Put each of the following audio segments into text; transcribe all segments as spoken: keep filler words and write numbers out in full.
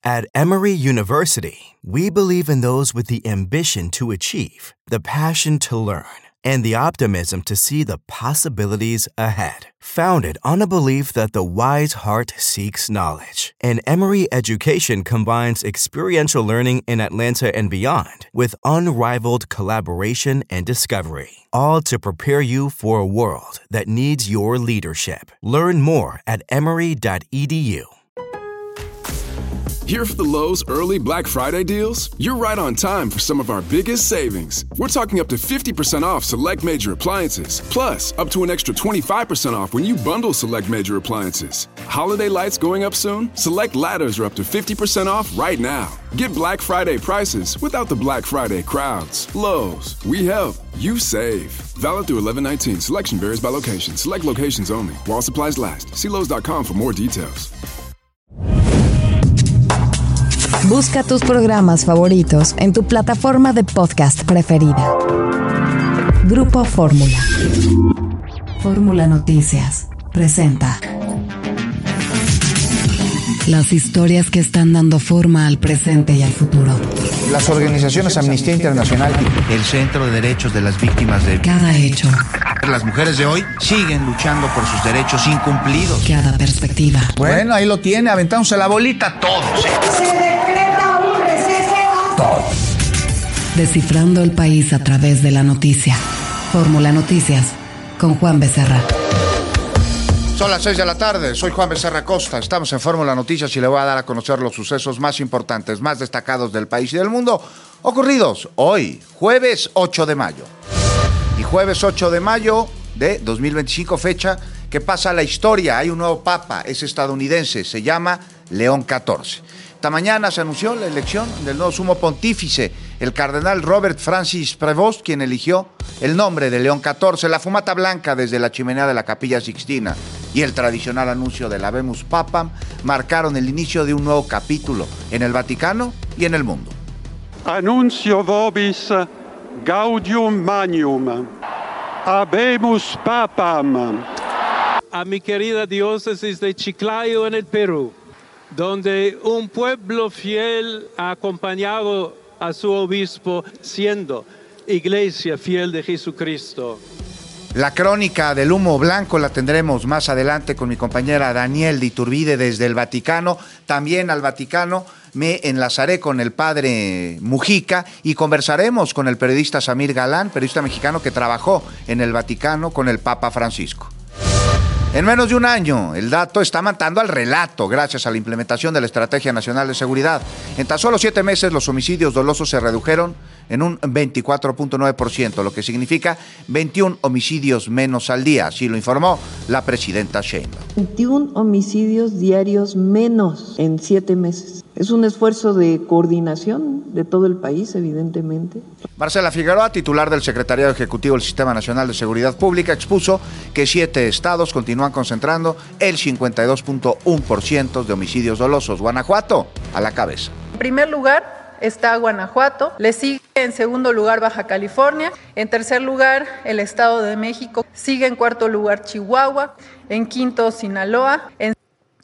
At Emory University, we believe in those with the ambition to achieve, the passion to learn, and the optimism to see the possibilities ahead. Founded on a belief that the wise heart seeks knowledge, and Emory Education combines experiential learning in Atlanta and beyond with unrivaled collaboration and discovery, all to prepare you for a world that needs your leadership. Learn more at emory dot e d u. Here for the Lowe's early Black Friday deals? You're right on time for some of our biggest savings. We're talking up to fifty percent off select major appliances, plus up to an extra twenty-five percent off when you bundle select major appliances. Holiday lights going up soon? Select ladders are up to fifty percent off right now. Get Black Friday prices without the Black Friday crowds. Lowe's, we help, you save. Valid through eleven nineteen. Selection varies by location. Select locations only. While supplies last. See Lowe's dot com for more details. Busca tus programas favoritos en tu plataforma de podcast preferida. Grupo Fórmula. Fórmula Noticias presenta las historias que están dando forma al presente y al futuro. Las organizaciones Amnistía Internacional y el Centro de Derechos de las Víctimas de cada hecho. Las mujeres de hoy siguen luchando por sus derechos incumplidos. Cada perspectiva. Bueno, ahí lo tiene, aventándose la bolita todos. Se decreta un receso. Todos. Descifrando el país a través de la noticia. Fórmula Noticias con Juan Becerra. Son las seis de la tarde, soy Juan Becerra Costa, estamos en Fórmula Noticias y le voy a dar a conocer los sucesos más importantes, más destacados del país y del mundo, ocurridos hoy, jueves ocho de mayo. Y jueves ocho de mayo de dos mil veinticinco, fecha que pasa a la historia. Hay un nuevo papa, es estadounidense, se llama León catorce. Esta mañana se anunció la elección del nuevo sumo pontífice, el cardenal Robert Francis Prevost, quien eligió el nombre de León catorce, la fumata blanca desde la chimenea de la Capilla Sixtina y el tradicional anuncio del Habemus Papam marcaron el inicio de un nuevo capítulo en el Vaticano y en el mundo. Annuncio vobis Gaudium Magnum, Habemus Papam. A mi querida diócesis de Chiclayo en el Perú, donde un pueblo fiel ha acompañado a su obispo siendo iglesia fiel de Jesucristo. La crónica del humo blanco la tendremos más adelante con mi compañera Daniel de Iturbide desde el Vaticano. También al Vaticano me enlazaré con el padre Mujica y conversaremos con el periodista Samir Galán, periodista mexicano que trabajó en el Vaticano con el Papa Francisco. En menos de un año, el dato está matando al relato gracias a la implementación de la Estrategia Nacional de Seguridad. En tan solo siete meses, los homicidios dolosos se redujeron en un veinticuatro punto nueve por ciento, lo que significa veintiún homicidios menos al día, así lo informó la presidenta Sheinbaum. veintiún homicidios diarios menos en siete meses. Es un esfuerzo de coordinación de todo el país, evidentemente. Marcela Figueroa, titular del Secretariado Ejecutivo del Sistema Nacional de Seguridad Pública, expuso que siete estados continúan concentrando el cincuenta y dos punto uno por ciento de homicidios dolosos. Guanajuato, a la cabeza. En primer lugar está Guanajuato, le sigue en segundo lugar Baja California, en tercer lugar el Estado de México, sigue en cuarto lugar Chihuahua, en quinto Sinaloa, en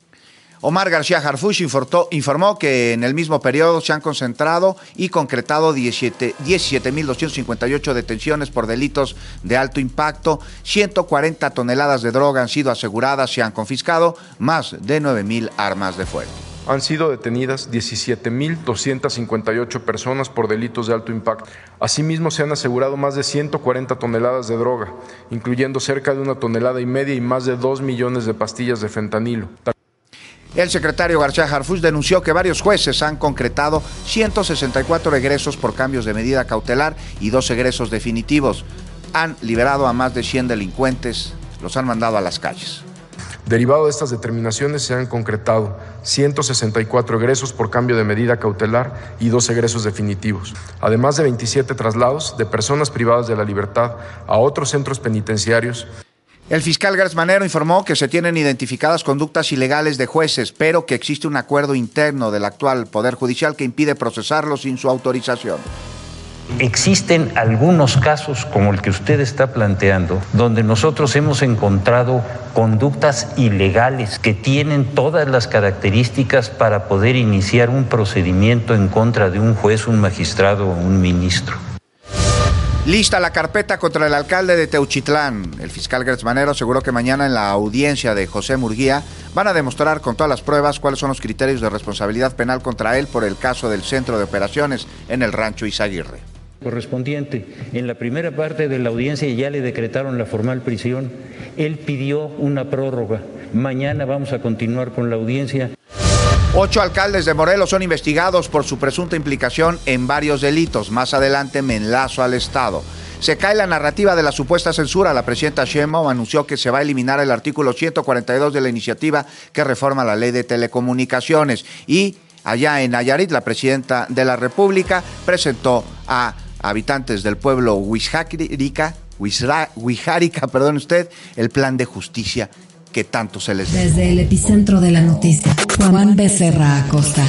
Omar García Harfuch informó, informó que en el mismo periodo se han concentrado y concretado diecisiete mil doscientas cincuenta y ocho detenciones por delitos de alto impacto, ciento cuarenta toneladas de droga han sido aseguradas, se han confiscado más de nueve mil armas de fuego. Han sido detenidas diecisiete mil doscientas cincuenta y ocho personas por delitos de alto impacto. Asimismo, se han asegurado más de ciento cuarenta toneladas de droga, incluyendo cerca de una tonelada y media y más de dos millones de pastillas de fentanilo. El secretario García Harfuch denunció que varios jueces han concretado ciento sesenta y cuatro egresos por cambios de medida cautelar y dos egresos definitivos. Han liberado a más de cien delincuentes, los han mandado a las calles. Derivado de estas determinaciones se han concretado ciento sesenta y cuatro egresos por cambio de medida cautelar y dos egresos definitivos, además de veintisiete traslados de personas privadas de la libertad a otros centros penitenciarios. El fiscal Gertz Manero informó que se tienen identificadas conductas ilegales de jueces, pero que existe un acuerdo interno del actual Poder Judicial que impide procesarlos sin su autorización. Existen algunos casos, como el que usted está planteando, donde nosotros hemos encontrado conductas ilegales que tienen todas las características para poder iniciar un procedimiento en contra de un juez, un magistrado o un ministro. Lista la carpeta contra el alcalde de Teuchitlán. El fiscal Gertz Manero aseguró que mañana en la audiencia de José Murguía van a demostrar con todas las pruebas cuáles son los criterios de responsabilidad penal contra él por el caso del centro de operaciones en el rancho Izaguirre. Correspondiente. En la primera parte de la audiencia ya le decretaron la formal prisión. Él pidió una prórroga. Mañana vamos a continuar con la audiencia. Ocho alcaldes de Morelos son investigados por su presunta implicación en varios delitos. Más adelante me enlazo al Estado. Se cae la narrativa de la supuesta censura. La presidenta Sheinbaum anunció que se va a eliminar el artículo ciento cuarenta y dos de la iniciativa que reforma la ley de telecomunicaciones. Y allá en Nayarit, la presidenta de la República presentó a habitantes del pueblo Huixárica, Huixárica, perdón usted, el plan de justicia que tanto se les debe. Desde el epicentro de la noticia, Juan Becerra Acosta.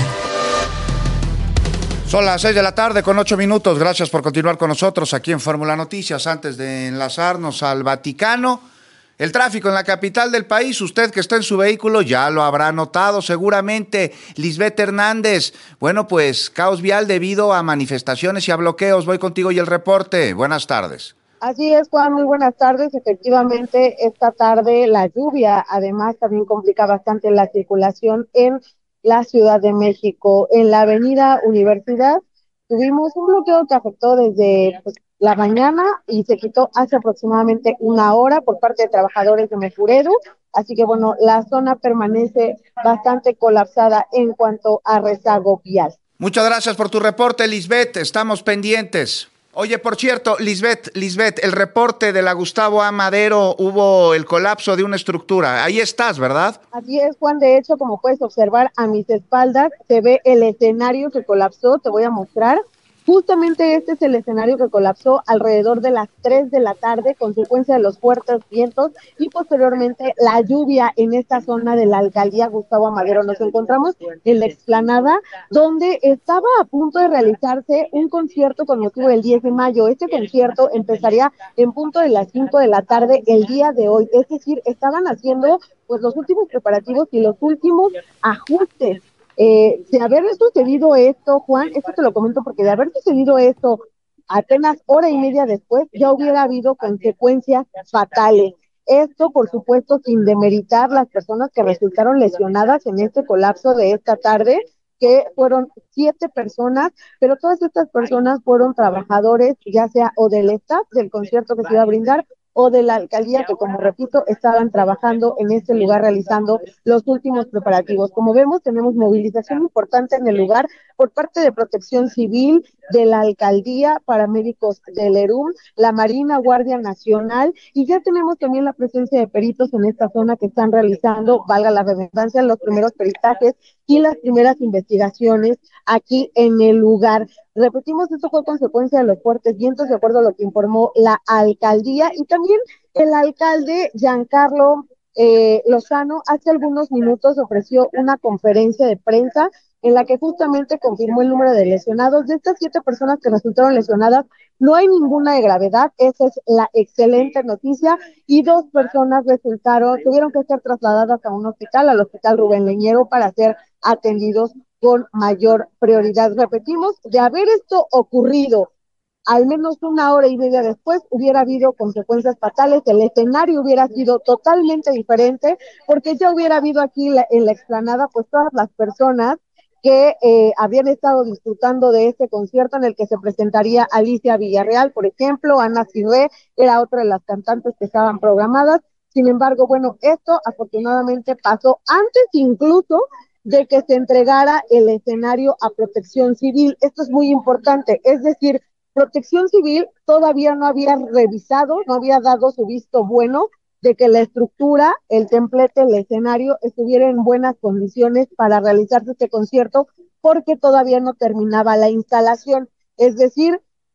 Son las seis de la tarde con ocho minutos. Gracias por continuar con nosotros aquí en Fórmula Noticias. Antes de enlazarnos al Vaticano, el tráfico en la capital del país, usted que está en su vehículo ya lo habrá notado seguramente. Lisbeth Hernández, bueno pues caos vial debido a manifestaciones y a bloqueos. Voy contigo y el reporte. Buenas tardes. Así es, Juan, muy buenas tardes. Efectivamente, esta tarde la lluvia además también complica bastante la circulación en la Ciudad de México. En la avenida Universidad tuvimos un bloqueo que afectó desde pues, la mañana y se quitó hace aproximadamente una hora por parte de trabajadores de Mefuredu. Así que bueno, la zona permanece bastante colapsada en cuanto a rezago vial. Muchas gracias por tu reporte, Lisbeth. Estamos pendientes. Oye, por cierto, Lisbeth, Lisbeth, el reporte de la Gustavo A. Madero, hubo el colapso de una estructura. Ahí estás, ¿verdad? Así es, Juan. De hecho, como puedes observar a mis espaldas, se ve el escenario que colapsó. Te voy a mostrar. Justamente este es el escenario que colapsó alrededor de las tres de la tarde, consecuencia de los fuertes vientos y posteriormente la lluvia en esta zona de la alcaldía Gustavo A. Madero. Nos encontramos en la explanada donde estaba a punto de realizarse un concierto con motivo del diez de mayo. Este concierto empezaría en punto de las cinco de la tarde el día de hoy. Es decir, estaban haciendo pues los últimos preparativos y los últimos ajustes. Eh, de haber sucedido esto, Juan, esto te lo comento porque de haber sucedido esto apenas hora y media después, ya hubiera habido consecuencias fatales. Esto, por supuesto, sin demeritar las personas que resultaron lesionadas en este colapso de esta tarde, que fueron siete personas, pero todas estas personas fueron trabajadores, ya sea o del staff del concierto que se iba a brindar, o de la alcaldía que, como repito, estaban trabajando en este lugar realizando los últimos preparativos. Como vemos, tenemos movilización importante en el lugar por parte de Protección Civil, de la alcaldía, paramédicos del E R U M, la Marina, Guardia Nacional, y ya tenemos también la presencia de peritos en esta zona que están realizando, valga la redundancia, los primeros peritajes y las primeras investigaciones aquí en el lugar. Repetimos, esto fue consecuencia de los fuertes vientos, de acuerdo a lo que informó la alcaldía, y también el alcalde Giancarlo eh, Lozano hace algunos minutos ofreció una conferencia de prensa en la que justamente confirmó el número de lesionados. De estas siete personas que resultaron lesionadas, no hay ninguna de gravedad, esa es la excelente noticia, y dos personas resultaron, tuvieron que ser trasladadas a un hospital, al Hospital Rubén Leñero, para ser atendidos con mayor prioridad. Repetimos, de haber esto ocurrido al menos una hora y media después, hubiera habido consecuencias fatales, el escenario hubiera sido totalmente diferente, porque ya hubiera habido aquí la, en la explanada pues todas las personas que eh, habían estado disfrutando de este concierto en el que se presentaría Alicia Villarreal, por ejemplo. Ana Cirré era otra de las cantantes que estaban programadas. Sin embargo, bueno, esto afortunadamente pasó antes incluso de que se entregara el escenario a Protección Civil. Esto es muy importante, es decir, Protección Civil todavía no había revisado, no había dado su visto bueno de que la estructura, el templete, el escenario estuviera en buenas condiciones para realizarse este concierto, porque todavía no terminaba la instalación. Es decir,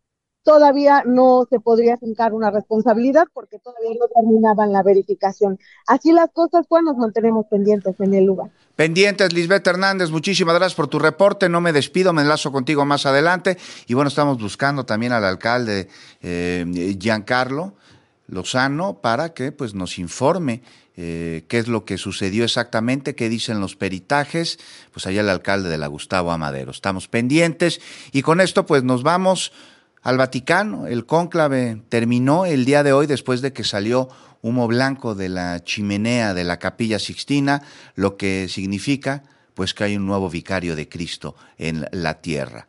todavía no se podría fincar una responsabilidad porque todavía no terminaban la verificación. Así las cosas, pues nos mantenemos pendientes en el lugar. Pendientes, Lisbeth Hernández, muchísimas gracias por tu reporte, no me despido, me enlazo contigo más adelante, y bueno, estamos buscando también al alcalde eh, Giancarlo Lozano para que pues nos informe eh, qué es lo que sucedió exactamente, qué dicen los peritajes, pues allá el alcalde de la Gustavo Amadero. Estamos pendientes, y con esto pues nos vamos al Vaticano. El cónclave terminó el día de hoy después de que salió humo blanco de la chimenea de la Capilla Sixtina, lo que significa pues que hay un nuevo vicario de Cristo en la tierra.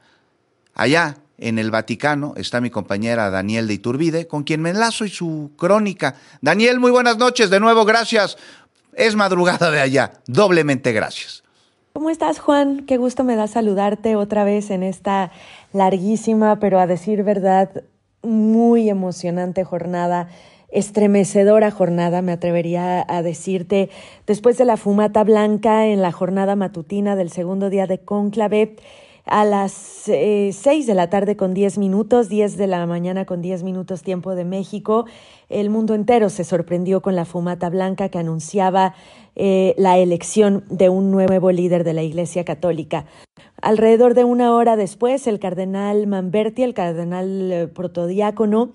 Allá en el Vaticano está mi compañera Daniel de Iturbide, con quien me enlazo y su crónica. Daniel, muy buenas noches, de nuevo gracias. Es madrugada de allá, doblemente gracias. ¿Cómo estás, Juan? Qué gusto me da saludarte otra vez en esta larguísima, pero a decir verdad, muy emocionante jornada, estremecedora jornada, me atrevería a decirte, después de la fumata blanca en la jornada matutina del segundo día de cónclave, a las eh, seis de la tarde con diez minutos, diez de la mañana con diez minutos tiempo de México, el mundo entero se sorprendió con la fumata blanca que anunciaba eh, la elección de un nuevo líder de la Iglesia Católica. Alrededor de una hora después, el cardenal Manberti, el cardenal eh, protodiácono,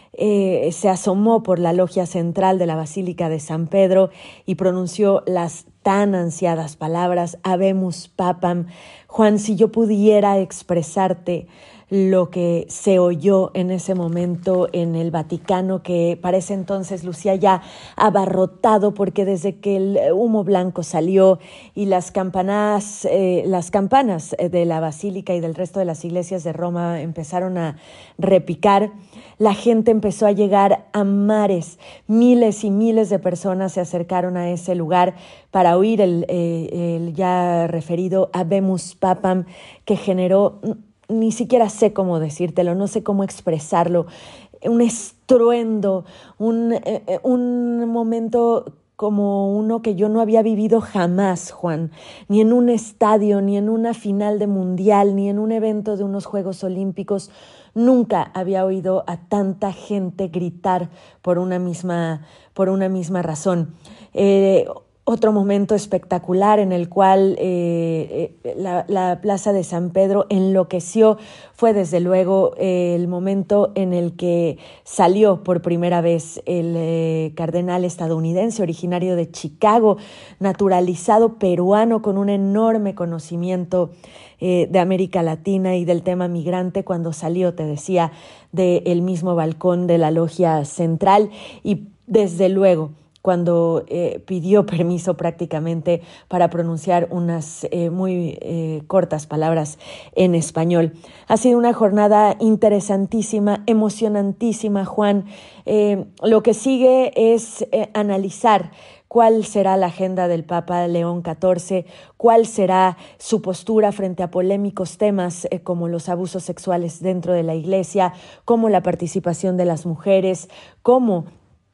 Eh, se asomó por la logia central de la Basílica de San Pedro y pronunció las tan ansiadas palabras Habemus Papam. Juan, si yo pudiera expresarte lo que se oyó en ese momento en el Vaticano, que para ese entonces lucía ya abarrotado, porque desde que el humo blanco salió y las campanas, eh, las campanas de la Basílica y del resto de las iglesias de Roma empezaron a repicar, la gente empezó a llegar a mares. Miles y miles de personas se acercaron a ese lugar para oír el, eh, el ya referido Habemus Papam, que generó, ni siquiera sé cómo decírtelo, no sé cómo expresarlo, un estruendo, un, eh, un momento como uno que yo no había vivido jamás, Juan, ni en un estadio, ni en una final de mundial, ni en un evento de unos Juegos Olímpicos. Nunca había oído a tanta gente gritar por una misma, por una misma razón. Eh, Otro momento espectacular en el cual eh, eh, la, la Plaza de San Pedro enloqueció fue desde luego eh, el momento en el que salió por primera vez el eh, cardenal estadounidense originario de Chicago, naturalizado peruano con un enorme conocimiento eh, de América Latina y del tema migrante, cuando salió, te decía, del mismo balcón de la logia central y desde luego cuando eh, pidió permiso prácticamente para pronunciar unas eh, muy eh, cortas palabras en español. Ha sido una jornada interesantísima, emocionantísima, Juan. Eh, lo que sigue es eh, analizar cuál será la agenda del Papa León catorce, cuál será su postura frente a polémicos temas eh, como los abusos sexuales dentro de la Iglesia, como la participación de las mujeres, como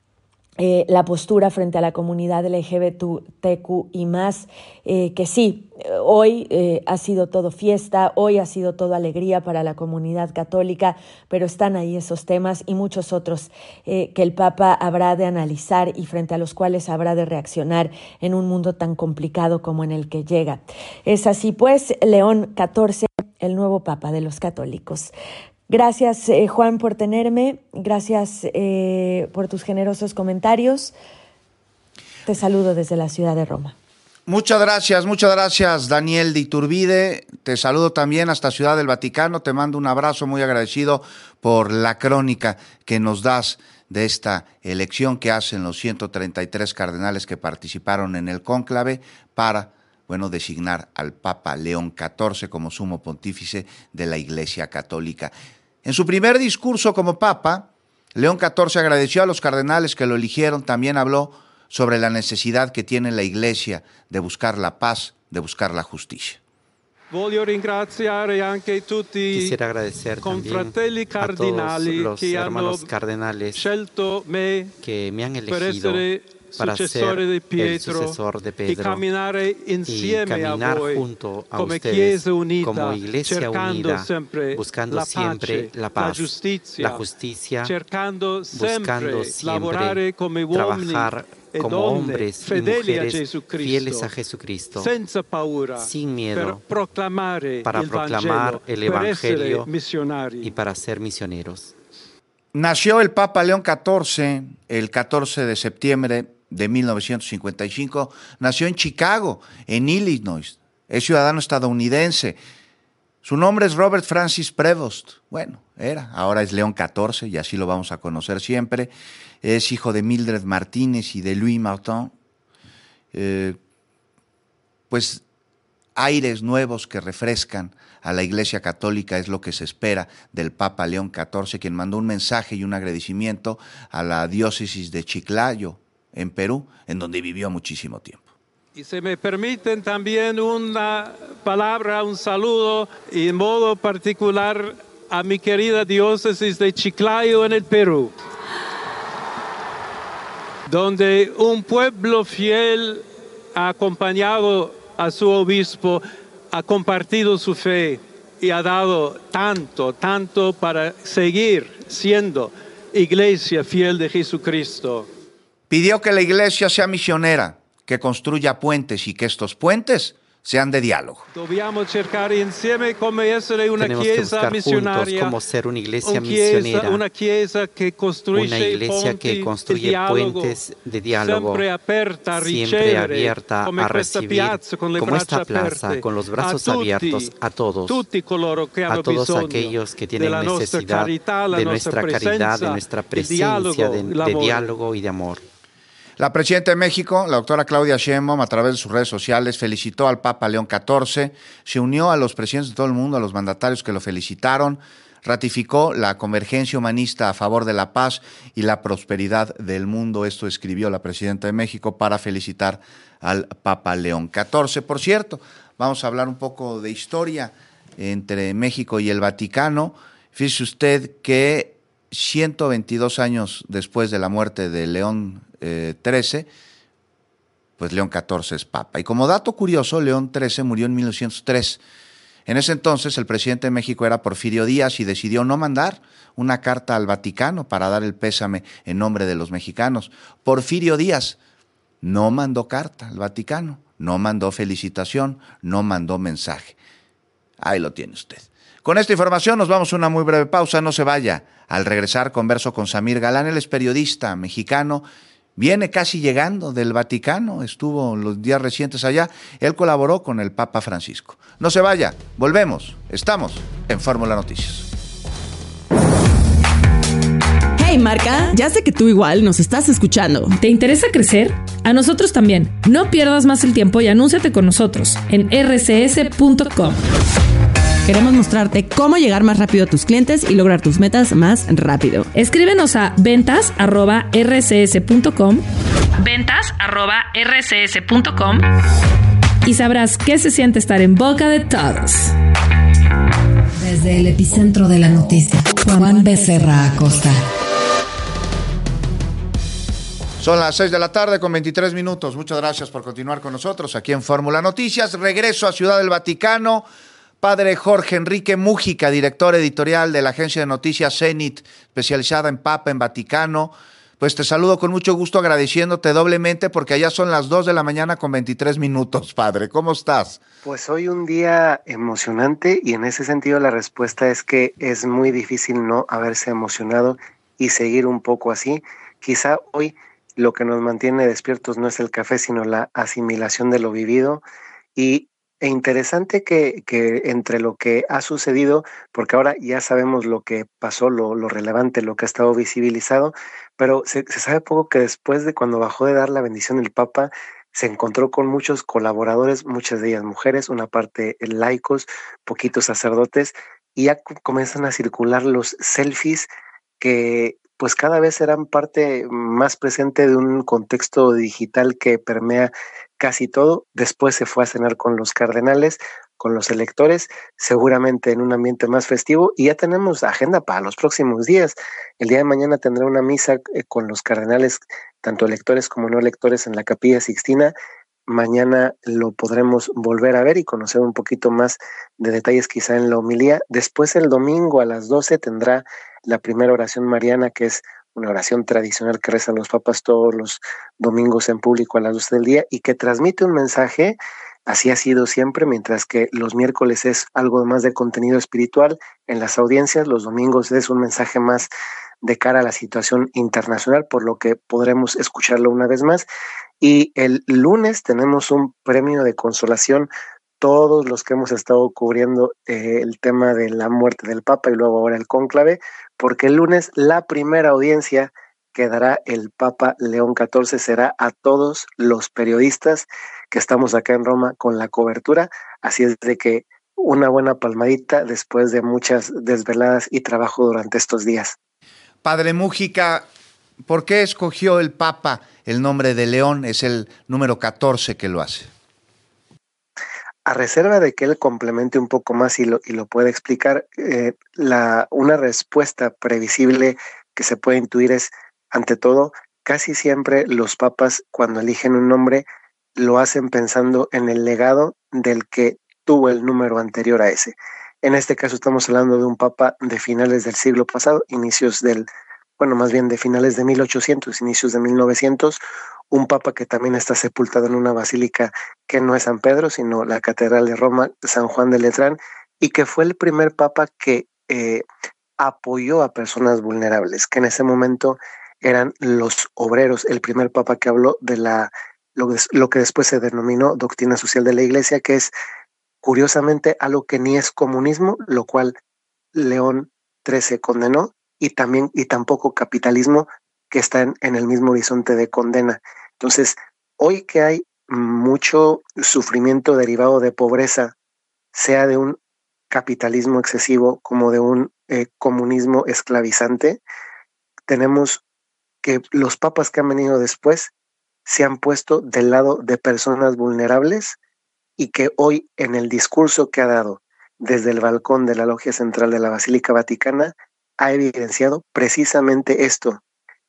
Eh, la postura frente a la comunidad L G B T Q y más, eh, que sí, hoy eh, ha sido todo fiesta, hoy ha sido todo alegría para la comunidad católica, pero están ahí esos temas y muchos otros eh, que el Papa habrá de analizar y frente a los cuales habrá de reaccionar en un mundo tan complicado como en el que llega. Es así pues, León catorce, el nuevo Papa de los católicos. Gracias, eh, Juan, por tenerme. Gracias eh, por tus generosos comentarios. Te saludo desde la ciudad de Roma. Muchas gracias, muchas gracias, Daniel de Iturbide. Te saludo también hasta Ciudad del Vaticano. Te mando un abrazo muy agradecido por la crónica que nos das de esta elección que hacen los ciento treinta y tres cardenales que participaron en el cónclave para bueno, designar al Papa León catorce como sumo pontífice de la Iglesia Católica. En su primer discurso como Papa, León catorce agradeció a los cardenales que lo eligieron, también habló sobre la necesidad que tiene la Iglesia de buscar la paz, de buscar la justicia. Quisiera agradecer también a todos los hermanos cardenales que me han elegido para ser el sucesor de Pedro y caminar junto a ustedes como iglesia unida, buscando siempre la paz, la justicia, buscando siempre trabajar como hombres y mujeres fieles a Jesucristo, sin miedo, para proclamar el Evangelio y para ser misioneros. Nació el Papa León catorce el catorce de septiembre de mil novecientos cincuenta y cinco. Nació en Chicago, en Illinois. Es ciudadano estadounidense. Su nombre es Robert Francis Prevost. Bueno, era, ahora es León catorce y así lo vamos a conocer siempre. Es hijo de Mildred Martínez y de Louis Martin. Eh, pues aires nuevos que refrescan a la Iglesia Católica es lo que se espera del Papa León catorce, quien mandó un mensaje y un agradecimiento a la diócesis de Chiclayo, en Perú, en donde vivió muchísimo tiempo. Y se me permiten también una palabra, un saludo, y en modo particular a mi querida diócesis de Chiclayo en el Perú, donde un pueblo fiel ha acompañado a su obispo, ha compartido su fe y ha dado tanto, tanto para seguir siendo iglesia fiel de Jesucristo. Pidió que la iglesia sea misionera, que construya puentes y que estos puentes sean de diálogo. Dobbiamo cercare insieme come essere una Tenemos chiesa que missionaria, como ser una iglesia un chiesa, misionera, una chiesa que construye una iglesia que construye dialogo, puentes de diálogo, siempre abierta a siempre ricevere, abierta come a questa recibir, piazza, con le como esta braccia plaza, aperte, con los brazos a tutti, abiertos a todos, tutti coloro che hanno a todos bisogno aquellos que tienen della nostra necesidad carità, la de nostra nuestra caridad, presenza, de nuestra il presencia, dialogo, de, de l'amore. diálogo y de amor. La presidenta de México, la doctora Claudia Sheinbaum, a través de sus redes sociales, felicitó al Papa León catorce, se unió a los presidentes de todo el mundo, a los mandatarios que lo felicitaron, ratificó la convergencia humanista a favor de la paz y la prosperidad del mundo. Esto escribió la presidenta de México para felicitar al Papa León catorce. Por cierto, vamos a hablar un poco de historia entre México y el Vaticano. Fíjese usted que ciento veintidós años después de la muerte de León eh, trece, pues León catorce es Papa. Y como dato curioso, León trece murió en mil novecientos tres. En ese entonces el presidente de México era Porfirio Díaz y decidió no mandar una carta al Vaticano para dar el pésame en nombre de los mexicanos. Porfirio Díaz no mandó carta al Vaticano, no mandó felicitación, no mandó mensaje. Ahí lo tiene usted. Con esta información nos vamos a una muy breve pausa, no se vaya. Al regresar converso con Samir Galán, él es periodista mexicano, viene casi llegando del Vaticano, estuvo los días recientes allá, él colaboró con el Papa Francisco. No se vaya, volvemos, estamos en Fórmula Noticias. Hey Marca, ya sé que tú igual nos estás escuchando. ¿Te interesa crecer? A nosotros también. No pierdas más el tiempo y anúnciate con nosotros en erre ce ese punto com. Queremos mostrarte cómo llegar más rápido a tus clientes y lograr tus metas más rápido. Escríbenos a ventas arroba erre ce ese punto com, ventas arroba erre ce ese punto com y sabrás qué se siente estar en boca de todos. Desde el epicentro de la noticia, Juan Becerra Acosta. Son las seis de la tarde con veintitrés minutos. Muchas gracias por continuar con nosotros aquí en Fórmula Noticias. Regreso a Ciudad del Vaticano. Padre Jorge Enrique Mújica, director editorial de la agencia de noticias Zenit, especializada en Papa, en Vaticano. Pues te saludo con mucho gusto, agradeciéndote doblemente porque allá son las dos de la mañana con veintitrés minutos, padre. ¿Cómo estás? Pues hoy un día emocionante y en ese sentido la respuesta es que es muy difícil no haberse emocionado y seguir un poco así. Quizá hoy lo que nos mantiene despiertos no es el café, sino la asimilación de lo vivido y E interesante que, que entre lo que ha sucedido, porque ahora ya sabemos lo que pasó, lo, lo relevante, lo que ha estado visibilizado, pero se, se sabe poco que después de cuando bajó de dar la bendición el Papa, se encontró con muchos colaboradores, muchas de ellas mujeres, una parte laicos, poquitos sacerdotes, y ya comienzan a circular los selfies que pues cada vez serán parte más presente de un contexto digital que permea casi todo. Después se fue a cenar con los cardenales, con los electores, seguramente en un ambiente más festivo, y ya tenemos agenda para los próximos días. El día de mañana tendrá una misa eh, con los cardenales, tanto electores como no electores, en la Capilla Sixtina. Mañana lo podremos volver a ver y conocer un poquito más de detalles quizá en la homilía. Después, el domingo a las doce tendrá la primera oración mariana, que es una oración tradicional que rezan los papas todos los domingos en público a las doce del día y que transmite un mensaje. Así ha sido siempre, mientras que los miércoles es algo más de contenido espiritual en las audiencias, los domingos es un mensaje más de cara a la situación internacional, por lo que podremos escucharlo una vez más. Y el lunes tenemos un premio de consolación, todos los que hemos estado cubriendo eh, el tema de la muerte del Papa y luego ahora el cónclave, porque el lunes la primera audiencia que dará el Papa León catorce será a todos los periodistas que estamos acá en Roma con la cobertura, así es de que una buena palmadita después de muchas desveladas y trabajo durante estos días. Padre Múgica, ¿por qué escogió el Papa el nombre de León? Es el número catorce que lo hace. A reserva de que él complemente un poco más y lo, y lo pueda explicar, eh, la, una respuesta previsible que se puede intuir es, ante todo, casi siempre los papas cuando eligen un nombre lo hacen pensando en el legado del que tuvo el número anterior a ese. En este caso estamos hablando de un papa de finales del siglo pasado, inicios del, bueno, más bien de finales de mil ochocientos, inicios de mil novecientos, un papa que también está sepultado en una basílica que no es San Pedro, sino la Catedral de Roma, San Juan de Letrán, y que fue el primer papa que eh, apoyó a personas vulnerables, que en ese momento eran los obreros, el primer papa que habló de la lo, lo que después se denominó doctrina social de la Iglesia, que es curiosamente algo que ni es comunismo, lo cual León trece condenó, y también y tampoco capitalismo, que está en, en el mismo horizonte de condena. Entonces, hoy que hay mucho sufrimiento derivado de pobreza, sea de un capitalismo excesivo como de un eh, comunismo esclavizante, tenemos que los papas que han venido después se han puesto del lado de personas vulnerables y que hoy en el discurso que ha dado desde el balcón de la logia central de la Basílica Vaticana ha evidenciado precisamente esto.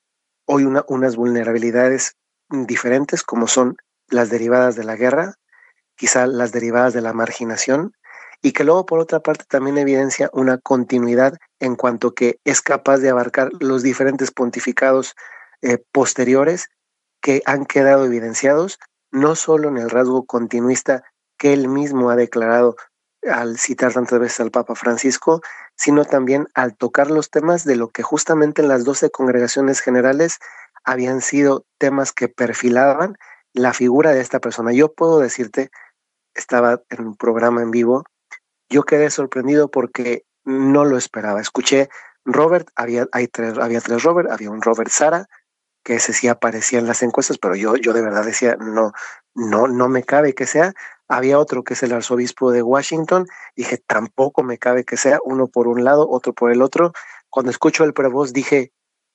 Hoy una, unas vulnerabilidades diferentes como son las derivadas de la guerra, quizá las derivadas de la marginación, y que luego por otra parte también evidencia una continuidad en cuanto que es capaz de abarcar los diferentes pontificados eh, posteriores que han quedado evidenciados no solo en el rasgo continuista que él mismo ha declarado al citar tantas veces al Papa Francisco, sino también al tocar los temas de lo que justamente en las doce congregaciones generales habían sido temas que perfilaban la figura de esta persona. Yo puedo decirte, estaba en un programa en vivo, yo quedé sorprendido porque no lo esperaba. Escuché Robert, había, hay tres, había tres Robert, había un Robert Sara, que ese sí aparecía en las encuestas, pero yo, yo de verdad decía, no, no, no me cabe que sea. Había otro que es el arzobispo de Washington, dije, tampoco me cabe que sea, uno por un lado, otro por el otro. Cuando escucho el prevoz dije,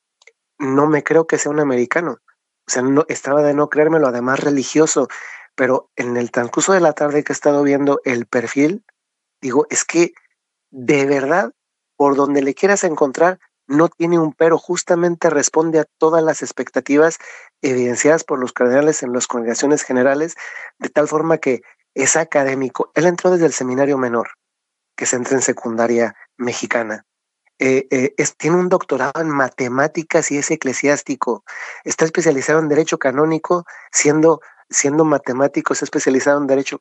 no me creo que sea un americano. O sea, no, estaba de no creérmelo, además religioso, pero en el transcurso de la tarde que he estado viendo el perfil, digo, es que de verdad, por donde le quieras encontrar, no tiene un pero, justamente responde a todas las expectativas evidenciadas por los cardenales en las congregaciones generales, de tal forma que es académico. Él entró desde el seminario menor, que se entra en secundaria mexicana. Eh, eh, es, tiene un doctorado en matemáticas y es eclesiástico. Está especializado en derecho canónico, siendo, siendo matemático, se ha especializado en derecho,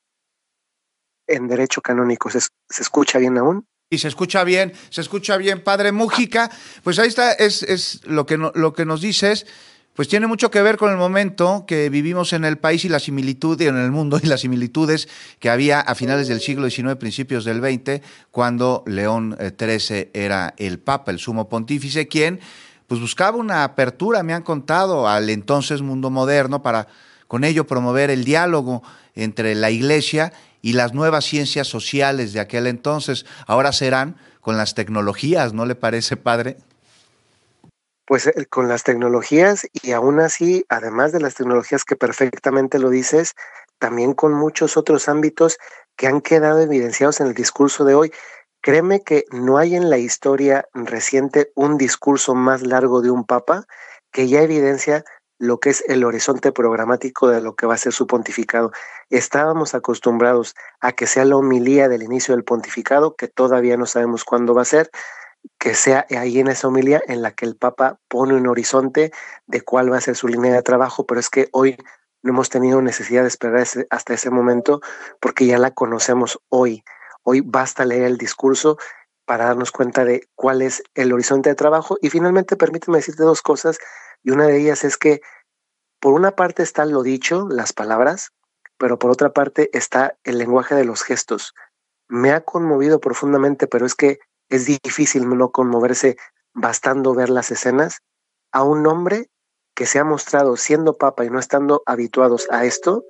en derecho canónico. ¿Se, se escucha bien aún? Y se escucha bien, se escucha bien, Padre Múgica. Pues ahí está, es, es lo que no, lo que nos dices, pues tiene mucho que ver con el momento que vivimos en el país y la similitud en el mundo y las similitudes que había a finales del siglo diecinueve, principios del veinte, cuando León trece era el Papa, el sumo pontífice, quien pues buscaba una apertura, me han contado, al entonces mundo moderno para con ello promover el diálogo entre la Iglesia y las nuevas ciencias sociales de aquel entonces. Ahora serán con las tecnologías, ¿no le parece, padre? Pues con las tecnologías y aún así, además de las tecnologías que perfectamente lo dices, también con muchos otros ámbitos que han quedado evidenciados en el discurso de hoy. Créeme que no hay en la historia reciente un discurso más largo de un papa que ya evidencia lo que es el horizonte programático de lo que va a ser su pontificado. Estábamos acostumbrados a que sea la homilía del inicio del pontificado, que todavía no sabemos cuándo va a ser, que sea ahí en esa homilía en la que el Papa pone un horizonte de cuál va a ser su línea de trabajo, pero es que hoy no hemos tenido necesidad de esperar ese, hasta ese momento porque ya la conocemos hoy. Hoy basta leer el discurso para darnos cuenta de cuál es el horizonte de trabajo. Y finalmente permíteme decirte dos cosas, y una de ellas es que por una parte está lo dicho, las palabras, pero por otra parte está el lenguaje de los gestos. Me ha conmovido profundamente, pero es que es difícil no conmoverse bastando ver las escenas a un hombre que se ha mostrado siendo papa y no estando habituados a esto,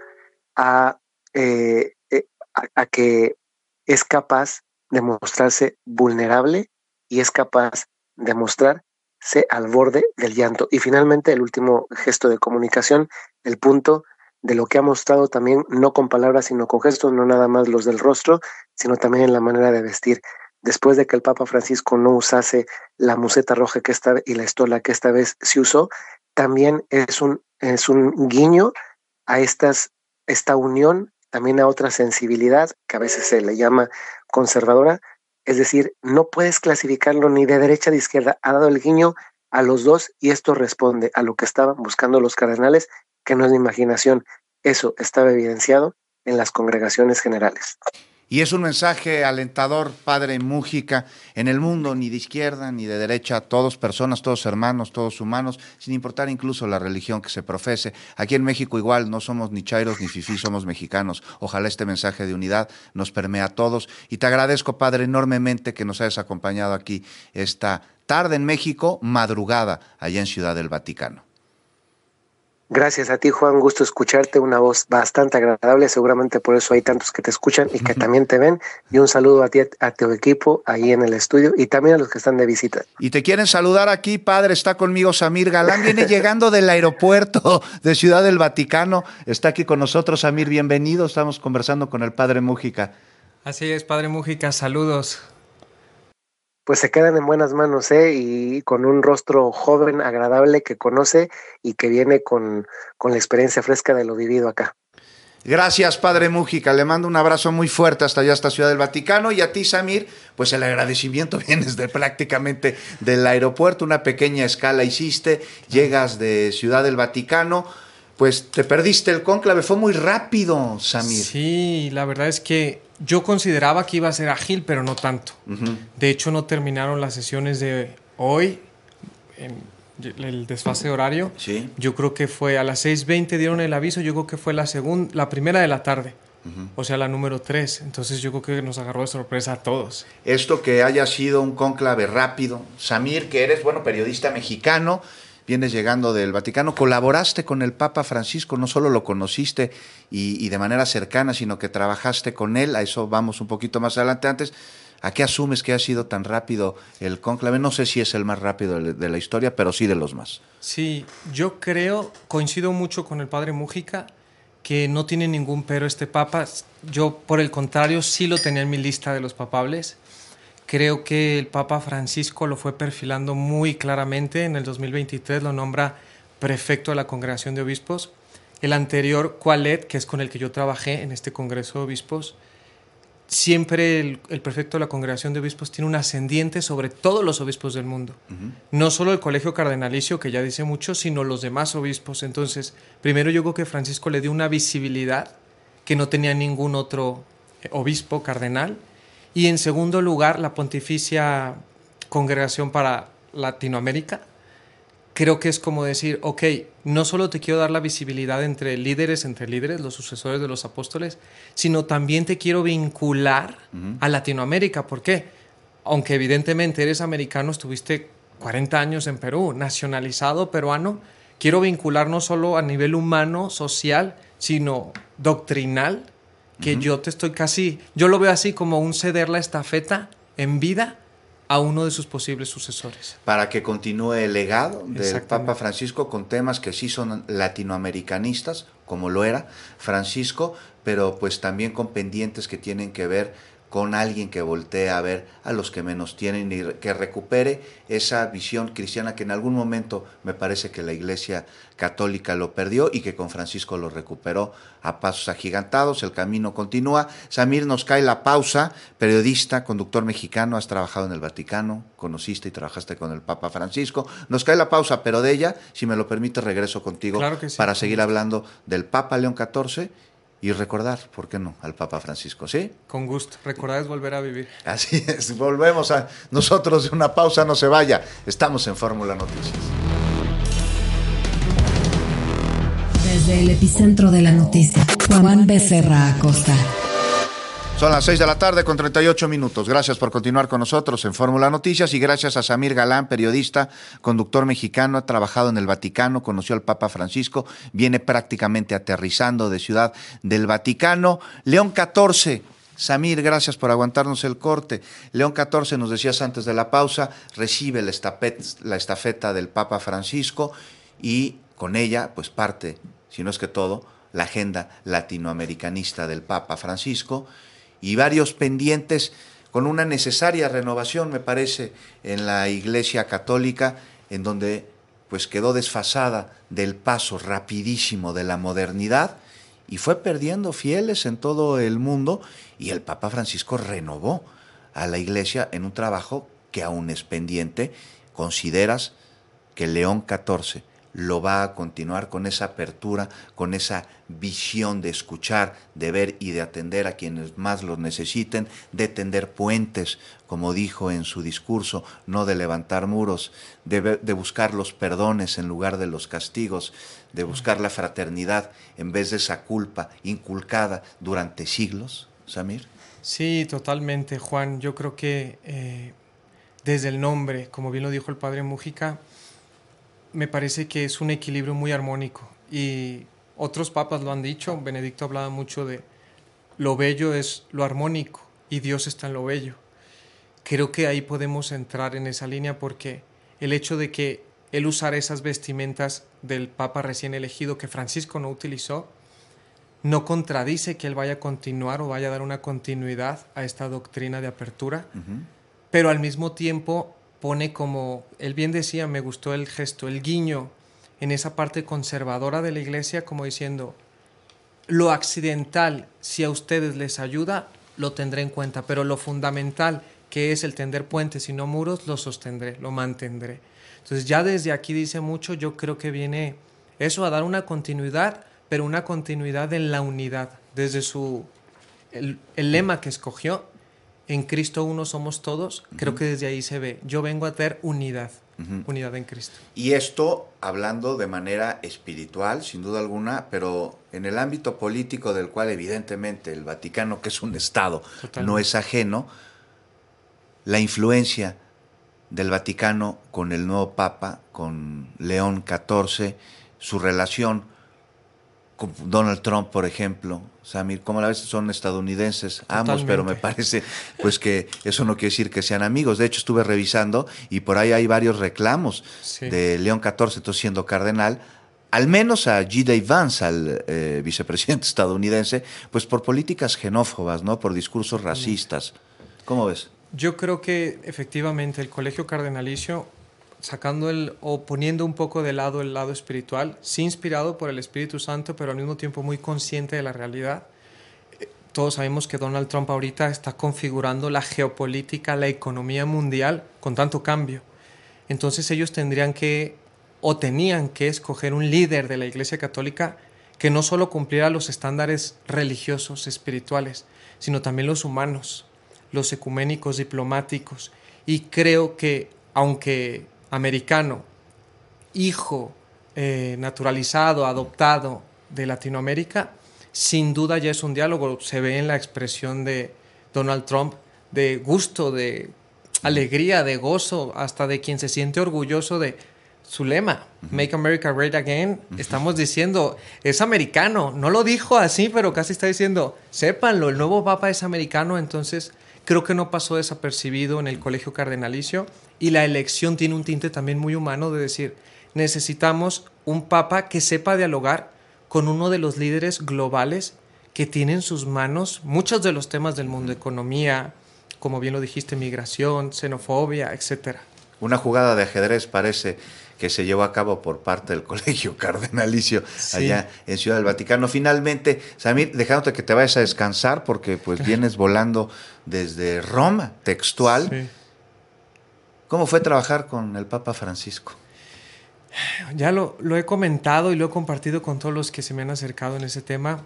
a, eh, eh, a, a que es capaz de mostrarse vulnerable y es capaz de mostrarse al borde del llanto. Y finalmente el último gesto de comunicación, el punto de lo que ha mostrado también, no con palabras sino con gestos, no nada más los del rostro, sino también en la manera de vestir. Después de que el Papa Francisco no usase la museta roja que esta, y la estola que esta vez se usó, también es un, es un guiño a estas, esta unión, también a otra sensibilidad que a veces se le llama conservadora, es decir, no puedes clasificarlo ni de derecha ni de izquierda, ha dado el guiño a los dos y esto responde a lo que estaban buscando los cardenales, que no es de imaginación, eso estaba evidenciado en las congregaciones generales. Y es un mensaje alentador, Padre Mújica, en el mundo ni de izquierda ni de derecha, todos personas, todos hermanos, todos humanos, sin importar incluso la religión que se profese. Aquí en México igual, no somos ni chairos ni fifís, somos mexicanos. Ojalá este mensaje de unidad nos permea a todos. Y te agradezco, Padre, enormemente que nos hayas acompañado aquí esta tarde en México, madrugada allá en Ciudad del Vaticano. Gracias a ti, Juan, gusto escucharte, una voz bastante agradable, seguramente por eso hay tantos que te escuchan y que también te ven, y un saludo a ti, a tu equipo ahí en el estudio y también a los que están de visita. Y te quieren saludar aquí, Padre, está conmigo Samir Galán, viene llegando del aeropuerto de Ciudad del Vaticano, está aquí con nosotros. Samir, bienvenido, estamos conversando con el Padre Mújica. Así es, Padre Mújica, saludos. Pues se quedan en buenas manos, ¿eh? Y con un rostro joven, agradable, que conoce y que viene con, con la experiencia fresca de lo vivido acá. Gracias, Padre Mújica, le mando un abrazo muy fuerte hasta allá, hasta Ciudad del Vaticano, y a ti, Samir, pues el agradecimiento vienes de prácticamente del aeropuerto, una pequeña escala hiciste, llegas de Ciudad del Vaticano, pues te perdiste el cónclave, fue muy rápido, Samir. Sí, la verdad es que yo consideraba que iba a ser ágil, pero no tanto. Uh-huh. De hecho, no terminaron las sesiones de hoy, en el desfase horario. Sí. Yo creo que fue a las seis veinte dieron el aviso, yo creo que fue la segunda, la primera de la tarde. Uh-huh. O sea, la número tres. Entonces yo creo que nos agarró de sorpresa a todos. Esto que haya sido un cónclave rápido. Samir, que eres, bueno, periodista mexicano, vienes llegando del Vaticano, colaboraste con el Papa Francisco, no solo lo conociste y, y de manera cercana, sino que trabajaste con él, a eso vamos un poquito más adelante. Antes, ¿a qué asumes que ha sido tan rápido el cónclave? No sé si es el más rápido de, de la historia, pero sí de los más. Sí, yo creo, coincido mucho con el Padre Mújica, que no tiene ningún pero este Papa. Yo, por el contrario, sí lo tenía en mi lista de los papables. Creo que el Papa Francisco lo fue perfilando muy claramente. En el dos mil veintitrés lo nombra prefecto de la Congregación de Obispos. El anterior, Qualet, que es con el que yo trabajé en este Congreso de Obispos, siempre el, el prefecto de la Congregación de Obispos tiene un ascendiente sobre todos los obispos del mundo. Uh-huh. No solo el Colegio Cardenalicio, que ya dice mucho, sino los demás obispos. Entonces, primero yo creo que Francisco le dio una visibilidad que no tenía ningún otro obispo cardenal. Y en segundo lugar, la Pontificia Congregación para Latinoamérica, creo que es como decir, ok, no solo te quiero dar la visibilidad entre líderes, entre líderes, los sucesores de los apóstoles, sino también te quiero vincular uh-huh. a Latinoamérica. ¿Por qué? Aunque evidentemente eres americano, estuviste cuarenta años en Perú, nacionalizado peruano, quiero vincular no solo a nivel humano, social, sino doctrinal, que uh-huh. yo te estoy casi, yo lo veo así como un ceder la estafeta en vida a uno de sus posibles sucesores. Para que continúe el legado del Papa Francisco con temas que sí son latinoamericanistas, como lo era Francisco, pero pues también con pendientes que tienen que ver con alguien que voltee a ver a los que menos tienen y que recupere esa visión cristiana que en algún momento me parece que la Iglesia Católica lo perdió y que con Francisco lo recuperó a pasos agigantados. El camino continúa. Samir, nos cae la pausa. Periodista, conductor mexicano, has trabajado en el Vaticano, conociste y trabajaste con el Papa Francisco. Nos cae la pausa, pero de ella, si me lo permite, regreso contigo claro que sí, para seguir hablando del Papa León catorce y recordar, ¿por qué no?, al Papa Francisco, ¿sí? Con gusto. Recordar es volver a vivir. Así es. Volvemos a nosotros de una pausa, no se vaya. Estamos en Fórmula Noticias. Desde el epicentro de la noticia, Juan Becerra Acosta. Son las seis de la tarde con treinta y ocho minutos. Gracias por continuar con nosotros en Fórmula Noticias y gracias a Samir Galán, periodista, conductor mexicano, ha trabajado en el Vaticano, conoció al Papa Francisco, viene prácticamente aterrizando de Ciudad del Vaticano. León catorce, Samir, gracias por aguantarnos el corte. León catorce, nos decías antes de la pausa, recibe la estafeta, la estafeta del Papa Francisco y con ella, pues parte, si no es que todo, la agenda latinoamericanista del Papa Francisco. Y varios pendientes con una necesaria renovación, me parece, en la Iglesia Católica, en donde pues quedó desfasada del paso rapidísimo de la modernidad y fue perdiendo fieles en todo el mundo, y el Papa Francisco renovó a la Iglesia en un trabajo que aún es pendiente. ¿Consideras que León catorce lo va a continuar con esa apertura, con esa visión de escuchar, de ver y de atender a quienes más los necesiten, de tender puentes, como dijo en su discurso, no de levantar muros, de, de buscar los perdones en lugar de los castigos, de buscar la fraternidad en vez de esa culpa inculcada durante siglos, Samir? Sí, totalmente, Juan. Yo creo que eh, desde el nombre, como bien lo dijo el padre Mújica, me parece que es un equilibrio muy armónico, y otros papas lo han dicho. Benedicto hablaba mucho de lo bello es lo armónico y Dios está en lo bello. Creo que ahí podemos entrar en esa línea, porque el hecho de que él usara esas vestimentas del papa recién elegido que Francisco no utilizó, no contradice que él vaya a continuar o vaya a dar una continuidad a esta doctrina de apertura, uh-huh. pero al mismo tiempo pone, como él bien decía, me gustó el gesto, el guiño en esa parte conservadora de la Iglesia, como diciendo, lo accidental, si a ustedes les ayuda, lo tendré en cuenta, pero lo fundamental, que es el tender puentes y no muros, lo sostendré, lo mantendré. Entonces ya desde aquí dice mucho. Yo creo que viene eso a dar una continuidad, pero una continuidad en la unidad, desde su el, el lema que escogió, en Cristo uno somos todos. Uh-huh. Creo que desde ahí se ve, yo vengo a tener unidad, uh-huh. unidad en Cristo. Y esto hablando de manera espiritual, sin duda alguna, pero en el ámbito político, del cual evidentemente el Vaticano, que es un Estado, totalmente, no es ajeno, la influencia del Vaticano con el nuevo Papa, con León catorce, su relación con Donald Trump, por ejemplo, Samir, como a veces son estadounidenses ambos, pero me parece pues que eso no quiere decir que sean amigos. De hecho, estuve revisando y por ahí hay varios reclamos, sí, de León catorce, entonces siendo cardenal, al menos a G D Vance, al eh, vicepresidente estadounidense, pues por políticas xenófobas, ¿no? Por discursos racistas. ¿Cómo ves? Yo creo que efectivamente el colegio cardenalicio, sacando el, o poniendo un poco de lado el lado espiritual, sí inspirado por el Espíritu Santo, pero al mismo tiempo muy consciente de la realidad. Todos sabemos que Donald Trump ahorita está configurando la geopolítica, la economía mundial con tanto cambio. Entonces ellos tendrían que, o tenían que escoger un líder de la Iglesia Católica que no solo cumpliera los estándares religiosos, espirituales, sino también los humanos, los ecuménicos, diplomáticos. Y creo que, aunque americano, hijo eh, naturalizado, adoptado de Latinoamérica, sin duda ya es un diálogo. Se ve en la expresión de Donald Trump de gusto, de alegría, de gozo, hasta de quien se siente orgulloso de su lema, uh-huh. Make America Great Again. Uh-huh. Estamos diciendo, es americano, no lo dijo así, pero casi está diciendo, sépanlo, el nuevo Papa es americano. Entonces creo que no pasó desapercibido en el Colegio Cardenalicio, y la elección tiene un tinte también muy humano de decir, necesitamos un papa que sepa dialogar con uno de los líderes globales que tiene en sus manos muchos de los temas del mundo, economía, como bien lo dijiste, migración, xenofobia, etcétera. Una jugada de ajedrez parece que se llevó a cabo por parte del Colegio Cardenalicio, sí, allá en Ciudad del Vaticano. Finalmente, Samir, dejándote que te vayas a descansar porque pues claro, vienes volando desde Roma, textual. Sí. ¿Cómo fue trabajar con el Papa Francisco? Ya lo, lo he comentado y lo he compartido con todos los que se me han acercado en ese tema.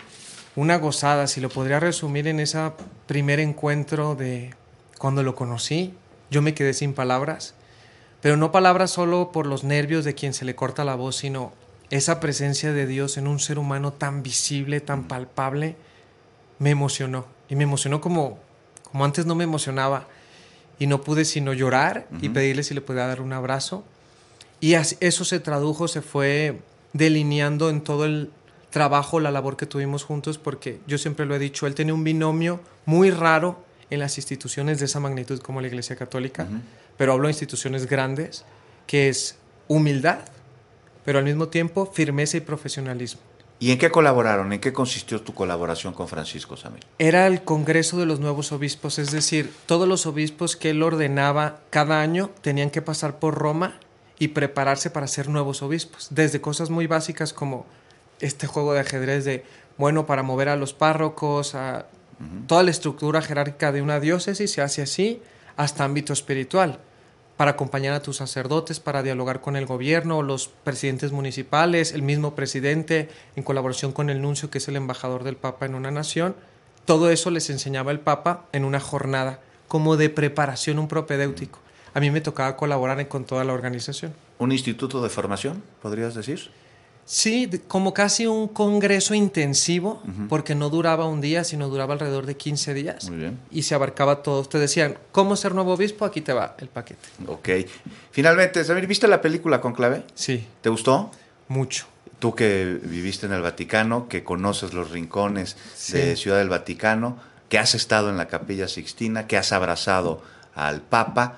Una gozada, si lo podría resumir en ese primer encuentro de cuando lo conocí, yo me quedé sin palabras. Pero no palabras solo por los nervios de quien se le corta la voz, sino esa presencia de Dios en un ser humano tan visible, tan palpable, me emocionó. Y me emocionó como, como antes no me emocionaba. Y no pude sino llorar uh-huh. y pedirle si le podía dar un abrazo. Y eso se tradujo, se fue delineando en todo el trabajo, la labor que tuvimos juntos, porque yo siempre lo he dicho, él tenía un binomio muy raro en las instituciones de esa magnitud como la Iglesia Católica, uh-huh. pero hablo de instituciones grandes, que es humildad, pero al mismo tiempo firmeza y profesionalismo. ¿Y en qué colaboraron? ¿En qué consistió tu colaboración con Francisco, Samir? Era el Congreso de los Nuevos Obispos, es decir, todos los obispos que él ordenaba cada año tenían que pasar por Roma y prepararse para ser nuevos obispos, desde cosas muy básicas como este juego de ajedrez de, bueno, para mover a los párrocos, a uh-huh. toda la estructura jerárquica de una diócesis se hace así, hasta ámbito espiritual, para acompañar a tus sacerdotes, para dialogar con el gobierno, los presidentes municipales, el mismo presidente, en colaboración con el nuncio, que es el embajador del Papa en una nación. Todo eso les enseñaba el Papa en una jornada, como de preparación, un propedéutico. A mí me tocaba colaborar con toda la organización. ¿Un instituto de formación, podrías decir? Sí, como casi un congreso intensivo, uh-huh. porque no duraba un día, sino duraba alrededor de quince días. Muy bien. Y se abarcaba todo. Te decían, ¿cómo ser nuevo obispo? Aquí te va el paquete. Ok. Finalmente, Samir, ¿viste la película Conclave? Sí. ¿Te gustó? Mucho. Tú que viviste en el Vaticano, que conoces los rincones sí. de Ciudad del Vaticano, que has estado en la Capilla Sixtina, que has abrazado al Papa,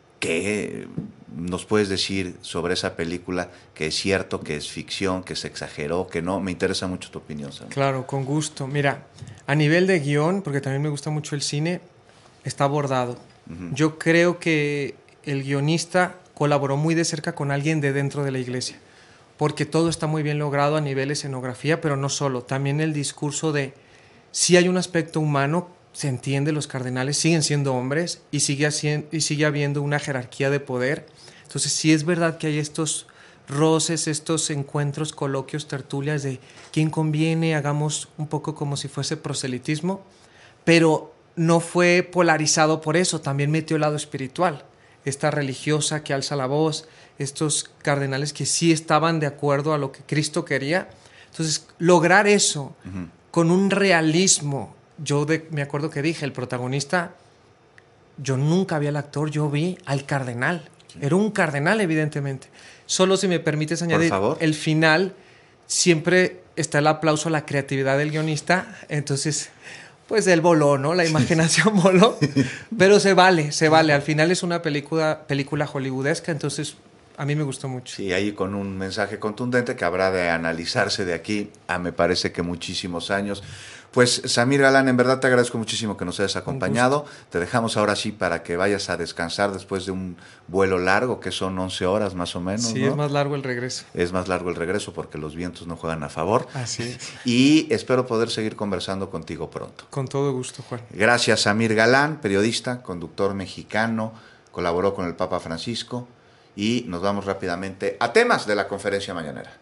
¿qué nos puedes decir sobre esa película? Que es cierto, que es ficción, que se exageró, que no. Me interesa mucho tu opinión, Samir. Claro, con gusto. Mira, a nivel de guión, porque también me gusta mucho el cine, está abordado. Uh-huh. Yo creo que el guionista colaboró muy de cerca con alguien de dentro de la iglesia, porque todo está muy bien logrado a nivel escenografía, pero no solo. También el discurso de, si hay un aspecto humano, se entiende, los cardenales siguen siendo hombres y sigue, haciendo, y sigue habiendo una jerarquía de poder. Entonces sí es verdad que hay estos roces, estos encuentros, coloquios, tertulias de quién conviene, hagamos un poco como si fuese proselitismo, pero no fue polarizado por eso, también metió el lado espiritual, esta religiosa que alza la voz, estos cardenales que sí estaban de acuerdo a lo que Cristo quería. Entonces lograr eso uh-huh. con un realismo. Yo de, me acuerdo que dije, el protagonista, yo nunca vi al actor, yo vi al cardenal. Sí. Era un cardenal, evidentemente. Solo si me permites añadir, por favor. El final, siempre está el aplauso a la creatividad del guionista. Entonces, pues él voló, ¿no? La imaginación voló. Pero se vale, se vale. Al final es una película, película hollywoodesca, entonces a mí me gustó mucho. Sí, ahí con un mensaje contundente que habrá de analizarse de aquí a, me parece que muchísimos años. Pues Samir Galán, en verdad te agradezco muchísimo que nos hayas acompañado. Te dejamos ahora sí para que vayas a descansar después de un vuelo largo, que son once horas más o menos. Sí, ¿no? Es más largo el regreso. Es más largo el regreso porque los vientos no juegan a favor. Así es. Y espero poder seguir conversando contigo pronto. Con todo gusto, Juan. Gracias, Samir Galán, periodista, conductor mexicano, colaboró con el Papa Francisco. Y nos vamos rápidamente a temas de la conferencia mañanera.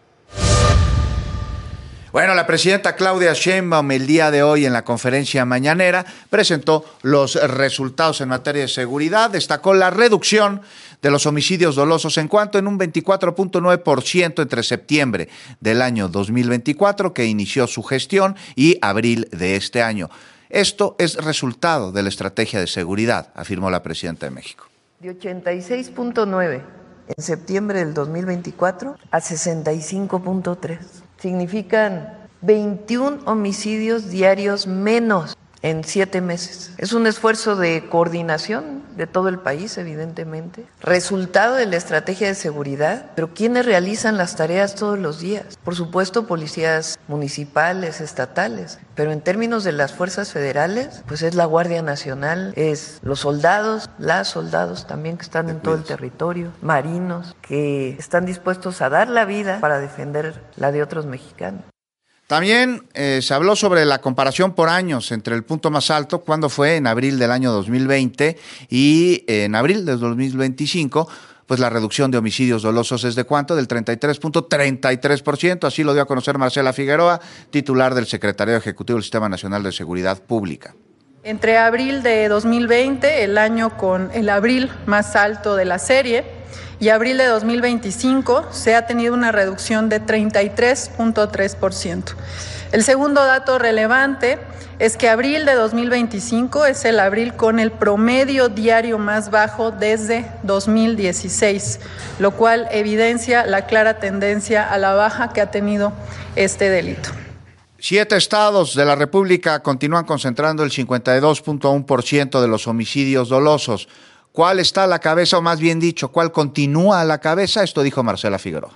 Bueno, la presidenta Claudia Sheinbaum el día de hoy en la conferencia mañanera presentó los resultados en materia de seguridad, destacó la reducción de los homicidios dolosos en cuanto en un veinticuatro punto nueve por ciento entre septiembre del año dos mil veinticuatro, que inició su gestión, y abril de este año. Esto es resultado de la estrategia de seguridad, afirmó la presidenta de México. De ochenta y seis punto nueve en septiembre del dos mil veinticuatro a sesenta y cinco punto tres. Significan veintiún homicidios diarios menos en siete meses. Es un esfuerzo de coordinación de todo el país, evidentemente, resultado de la estrategia de seguridad, pero ¿quiénes realizan las tareas todos los días? Por supuesto, policías municipales, estatales, pero en términos de las fuerzas federales, pues es la Guardia Nacional, es los soldados, las soldados también que están en todo el territorio, marinos, que están dispuestos a dar la vida para defender la de otros mexicanos. También eh, se habló sobre la comparación por años entre el punto más alto, cuando fue en abril del año dos mil veinte y eh, en abril del dos mil veinticinco, pues la reducción de homicidios dolosos es de ¿cuánto? Del treinta y tres punto treinta y tres por ciento, así lo dio a conocer Marcela Figueroa, titular del Secretariado Ejecutivo del Sistema Nacional de Seguridad Pública. Entre abril de dos mil veinte, el año con el abril más alto de la serie, y abril de dos mil veinticinco se ha tenido una reducción de treinta y tres punto tres por ciento. El segundo dato relevante es que abril de dos mil veinticinco es el abril con el promedio diario más bajo desde dos mil dieciséis, lo cual evidencia la clara tendencia a la baja que ha tenido este delito. Siete estados de la República continúan concentrando el cincuenta y dos punto uno por ciento de los homicidios dolosos. ¿Cuál está a la cabeza, o más bien dicho, cuál continúa a la cabeza? Esto dijo Marcela Figueroa.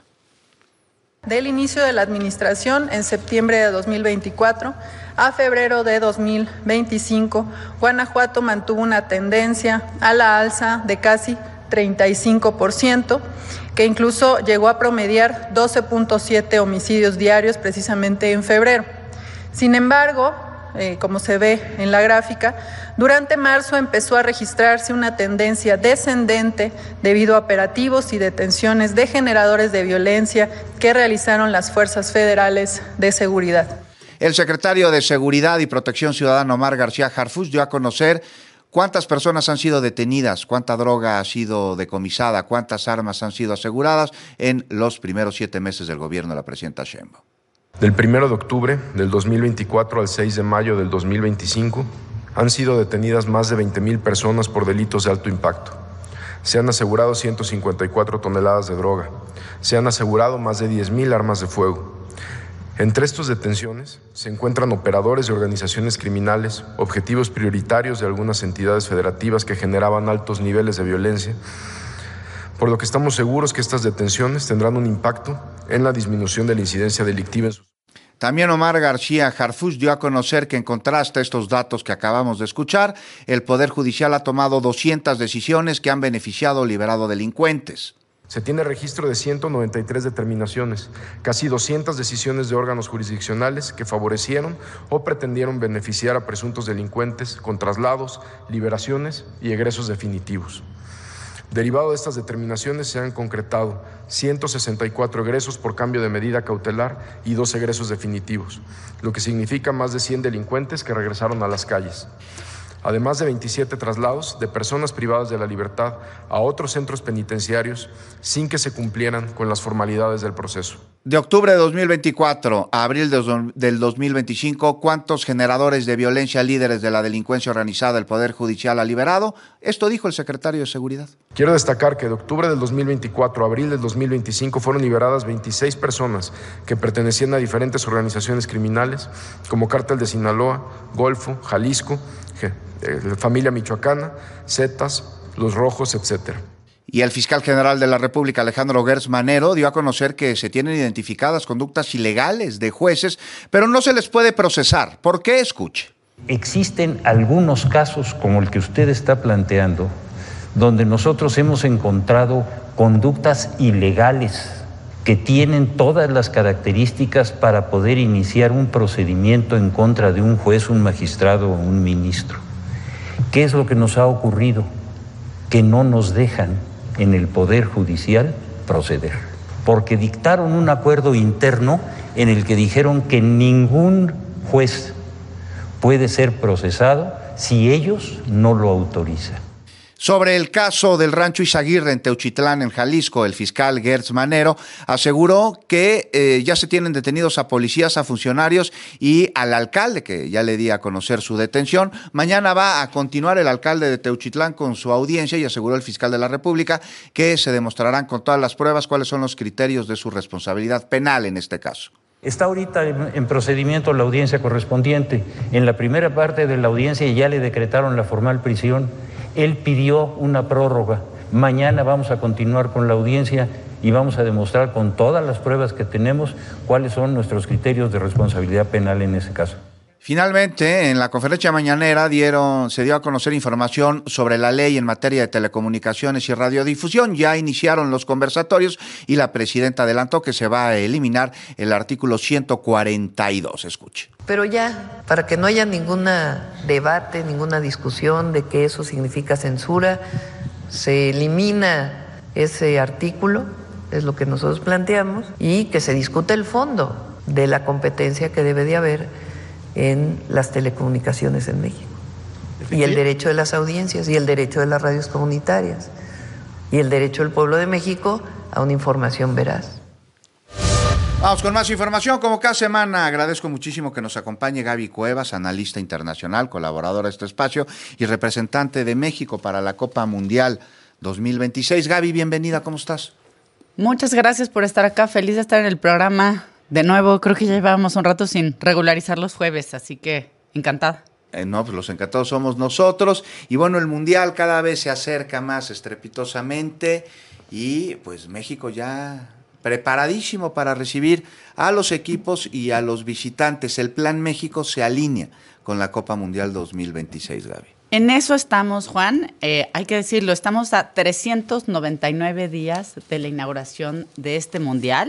Del inicio de la administración, en septiembre de dos mil veinticuatro, a febrero de dos mil veinticinco, Guanajuato mantuvo una tendencia a la alza de casi treinta y cinco por ciento, que incluso llegó a promediar doce punto siete homicidios diarios precisamente en febrero. Sin embargo, eh, como se ve en la gráfica, durante marzo empezó a registrarse una tendencia descendente debido a operativos y detenciones de generadores de violencia que realizaron las fuerzas federales de seguridad. El secretario de Seguridad y Protección Ciudadana, Omar García Harfuch, dio a conocer cuántas personas han sido detenidas, cuánta droga ha sido decomisada, cuántas armas han sido aseguradas en los primeros siete meses del gobierno de la presidenta Sheinbaum. Del primero de octubre del dos mil veinticuatro al seis de mayo del dos mil veinticinco, han sido detenidas más de veinte mil personas por delitos de alto impacto. Se han asegurado ciento cincuenta y cuatro toneladas de droga. Se han asegurado más de diez mil armas de fuego. Entre estas detenciones se encuentran operadores de organizaciones criminales, objetivos prioritarios de algunas entidades federativas que generaban altos niveles de violencia, por lo que estamos seguros que estas detenciones tendrán un impacto en la disminución de la incidencia delictiva en sus... También Omar García Harfuch dio a conocer que, en contraste a estos datos que acabamos de escuchar, el Poder Judicial ha tomado doscientas decisiones que han beneficiado o liberado delincuentes. Se tiene registro de ciento noventa y tres determinaciones, casi doscientas decisiones de órganos jurisdiccionales que favorecieron o pretendieron beneficiar a presuntos delincuentes con traslados, liberaciones y egresos definitivos. Derivado de estas determinaciones se han concretado ciento sesenta y cuatro egresos por cambio de medida cautelar y dos egresos definitivos, lo que significa más de cien delincuentes que regresaron a las calles. Además de veintisiete traslados de personas privadas de la libertad a otros centros penitenciarios sin que se cumplieran con las formalidades del proceso. De octubre de dos mil veinticuatro a abril del dos mil veinticinco, ¿cuántos generadores de violencia, líderes de la delincuencia organizada, el Poder Judicial ha liberado? Esto dijo el secretario de Seguridad. Quiero destacar que de octubre del dos mil veinticuatro a abril del dos mil veinticinco fueron liberadas veintiséis personas que pertenecían a diferentes organizaciones criminales como Cártel de Sinaloa, Golfo, Jalisco, Familia Michoacana, Zetas, Los Rojos, etcétera. Y el fiscal general de la República, Alejandro Gertz Manero, dio a conocer que se tienen identificadas conductas ilegales de jueces, pero no se les puede procesar. ¿Por qué? Escuche. Existen algunos casos como el que usted está planteando, donde nosotros hemos encontrado conductas ilegales que tienen todas las características para poder iniciar un procedimiento en contra de un juez, un magistrado o un ministro. ¿Qué es lo que nos ha ocurrido? Que no nos dejan en el Poder Judicial proceder, porque dictaron un acuerdo interno en el que dijeron que ningún juez puede ser procesado si ellos no lo autorizan. Sobre el caso del Rancho Izaguirre en Teuchitlán, en Jalisco, el fiscal Gertz Manero aseguró que eh, ya se tienen detenidos a policías, a funcionarios y al alcalde, que ya le di a conocer su detención. Mañana va a continuar el alcalde de Teuchitlán con su audiencia y aseguró el fiscal de la República que se demostrarán con todas las pruebas cuáles son los criterios de su responsabilidad penal en este caso. Está ahorita en, en procedimiento la audiencia correspondiente. En la primera parte de la audiencia ya le decretaron la formal prisión. Él pidió una prórroga. Mañana vamos a continuar con la audiencia y vamos a demostrar con todas las pruebas que tenemos cuáles son nuestros criterios de responsabilidad penal en ese caso. Finalmente, en la conferencia mañanera dieron, se dio a conocer información sobre la ley en materia de telecomunicaciones y radiodifusión. Ya iniciaron los conversatorios y la presidenta adelantó que se va a eliminar el artículo ciento cuarenta y dos. Escuche. Pero ya, para que no haya ningún debate, ninguna discusión de que eso significa censura, se elimina ese artículo, es lo que nosotros planteamos, y que se discute el fondo de la competencia que debe de haber en las telecomunicaciones en México, y el derecho de las audiencias, y el derecho de las radios comunitarias, y el derecho del pueblo de México a una información veraz. Vamos con más información, como cada semana. Agradezco muchísimo que nos acompañe Gaby Cuevas, analista internacional, colaboradora de este espacio y representante de México para la Copa Mundial dos mil veintiséis. Gaby, bienvenida, ¿cómo estás? Muchas gracias por estar acá, feliz de estar en el programa. De nuevo, creo que ya llevábamos un rato sin regularizar los jueves, así que encantada. Eh, no, pues los encantados somos nosotros. Y bueno, el Mundial cada vez se acerca más estrepitosamente y pues México ya preparadísimo para recibir a los equipos y a los visitantes. El Plan México se alinea con la Copa Mundial dos mil veintiséis, Gaby. En eso estamos, Juan. Eh, hay que decirlo, estamos a trescientos noventa y nueve días de la inauguración de este Mundial.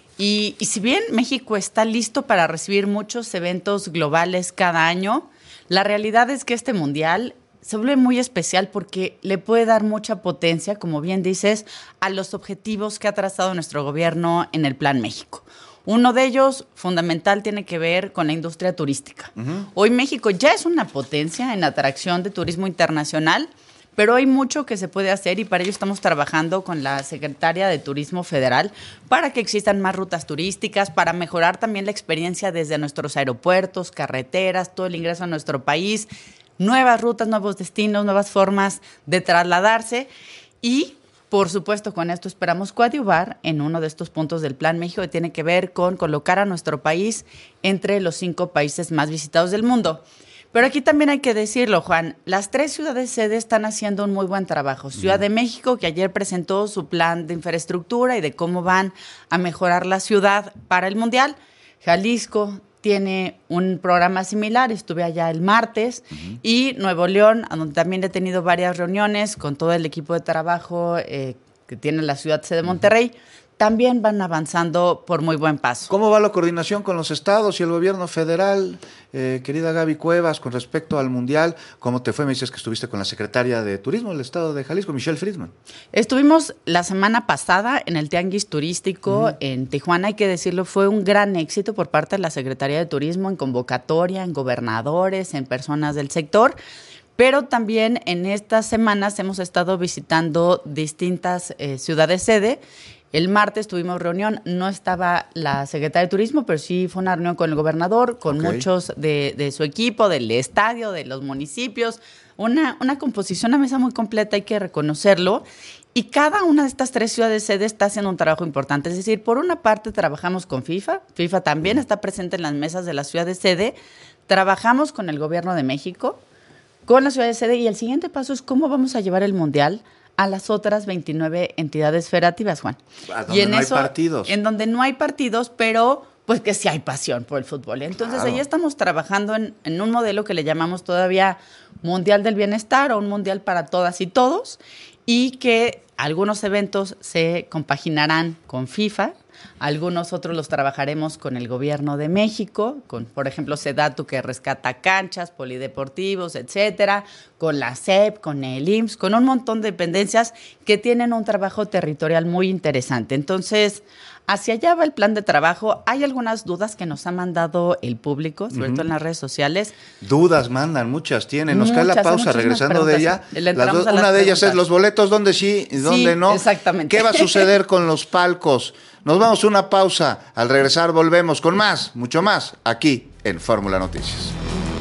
Y, y si bien México está listo para recibir muchos eventos globales cada año, la realidad es que este Mundial se vuelve muy especial porque le puede dar mucha potencia, como bien dices, a los objetivos que ha trazado nuestro gobierno en el Plan México. Uno de ellos, fundamental, tiene que ver con la industria turística. Uh-huh. Hoy México ya es una potencia en atracción de turismo internacional, pero hay mucho que se puede hacer y para ello estamos trabajando con la Secretaría de Turismo Federal para que existan más rutas turísticas, para mejorar también la experiencia desde nuestros aeropuertos, carreteras, todo el ingreso a nuestro país, nuevas rutas, nuevos destinos, nuevas formas de trasladarse y, por supuesto, con esto esperamos coadyuvar en uno de estos puntos del Plan México que tiene que ver con colocar a nuestro país entre los cinco países más visitados del mundo. Pero aquí también hay que decirlo, Juan, las tres ciudades sede están haciendo un muy buen trabajo. Ciudad de México, que ayer presentó su plan de infraestructura y de cómo van a mejorar la ciudad para el Mundial. Jalisco tiene un programa similar, estuve allá el martes, uh-huh. y Nuevo León, donde también he tenido varias reuniones con todo el equipo de trabajo eh, que tiene la ciudad sede de Monterrey. También van avanzando por muy buen paso. ¿Cómo va la coordinación con los estados y el gobierno federal, eh, querida Gaby Cuevas, con respecto al Mundial? ¿Cómo te fue? Me dices que estuviste con la secretaria de Turismo del estado de Jalisco, Michelle Friedman. Estuvimos la semana pasada en el Tianguis Turístico uh-huh. en Tijuana. Hay que decirlo, fue un gran éxito por parte de la Secretaría de Turismo en convocatoria, en gobernadores, en personas del sector. Pero también en estas semanas hemos estado visitando distintas eh, ciudades sede. El martes tuvimos reunión, no estaba la secretaria de Turismo, pero sí fue una reunión con el gobernador, con okay. muchos de, de su equipo, del estadio, de los municipios. Una, una composición, una mesa muy completa, hay que reconocerlo. Y cada una de estas tres ciudades sede está haciendo un trabajo importante. Es decir, por una parte trabajamos con FIFA, FIFA también está presente en las mesas de las ciudades sede. Trabajamos con el gobierno de México, con las ciudades sede, y el siguiente paso es cómo vamos a llevar el Mundial a las otras veintinueve entidades federativas, Juan. ¿A donde y en no eso, hay partidos? En donde no hay partidos, pero pues que sí hay pasión por el fútbol. Entonces, claro. ahí estamos trabajando en, en un modelo que le llamamos todavía Mundial del Bienestar o un Mundial para todas y todos, y que algunos eventos se compaginarán con FIFA, algunos otros los trabajaremos con el gobierno de México, con, por ejemplo, Sedatu, que rescata canchas, polideportivos, etcétera, con la S E P, con el I M S S, con un montón de dependencias que tienen un trabajo territorial muy interesante. Entonces, hacia allá va el plan de trabajo. Hay algunas dudas que nos ha mandado el público, sobre uh-huh. todo en las redes sociales. Dudas mandan, muchas tienen. Nos muchas, cae la pausa, regresando de ella. Las do- una de ellas es los boletos, ¿dónde sí y dónde sí, no? Exactamente. ¿Qué va a suceder con los palcos? Nos vamos a una pausa. Al regresar volvemos con más, mucho más, aquí en Fórmula Noticias.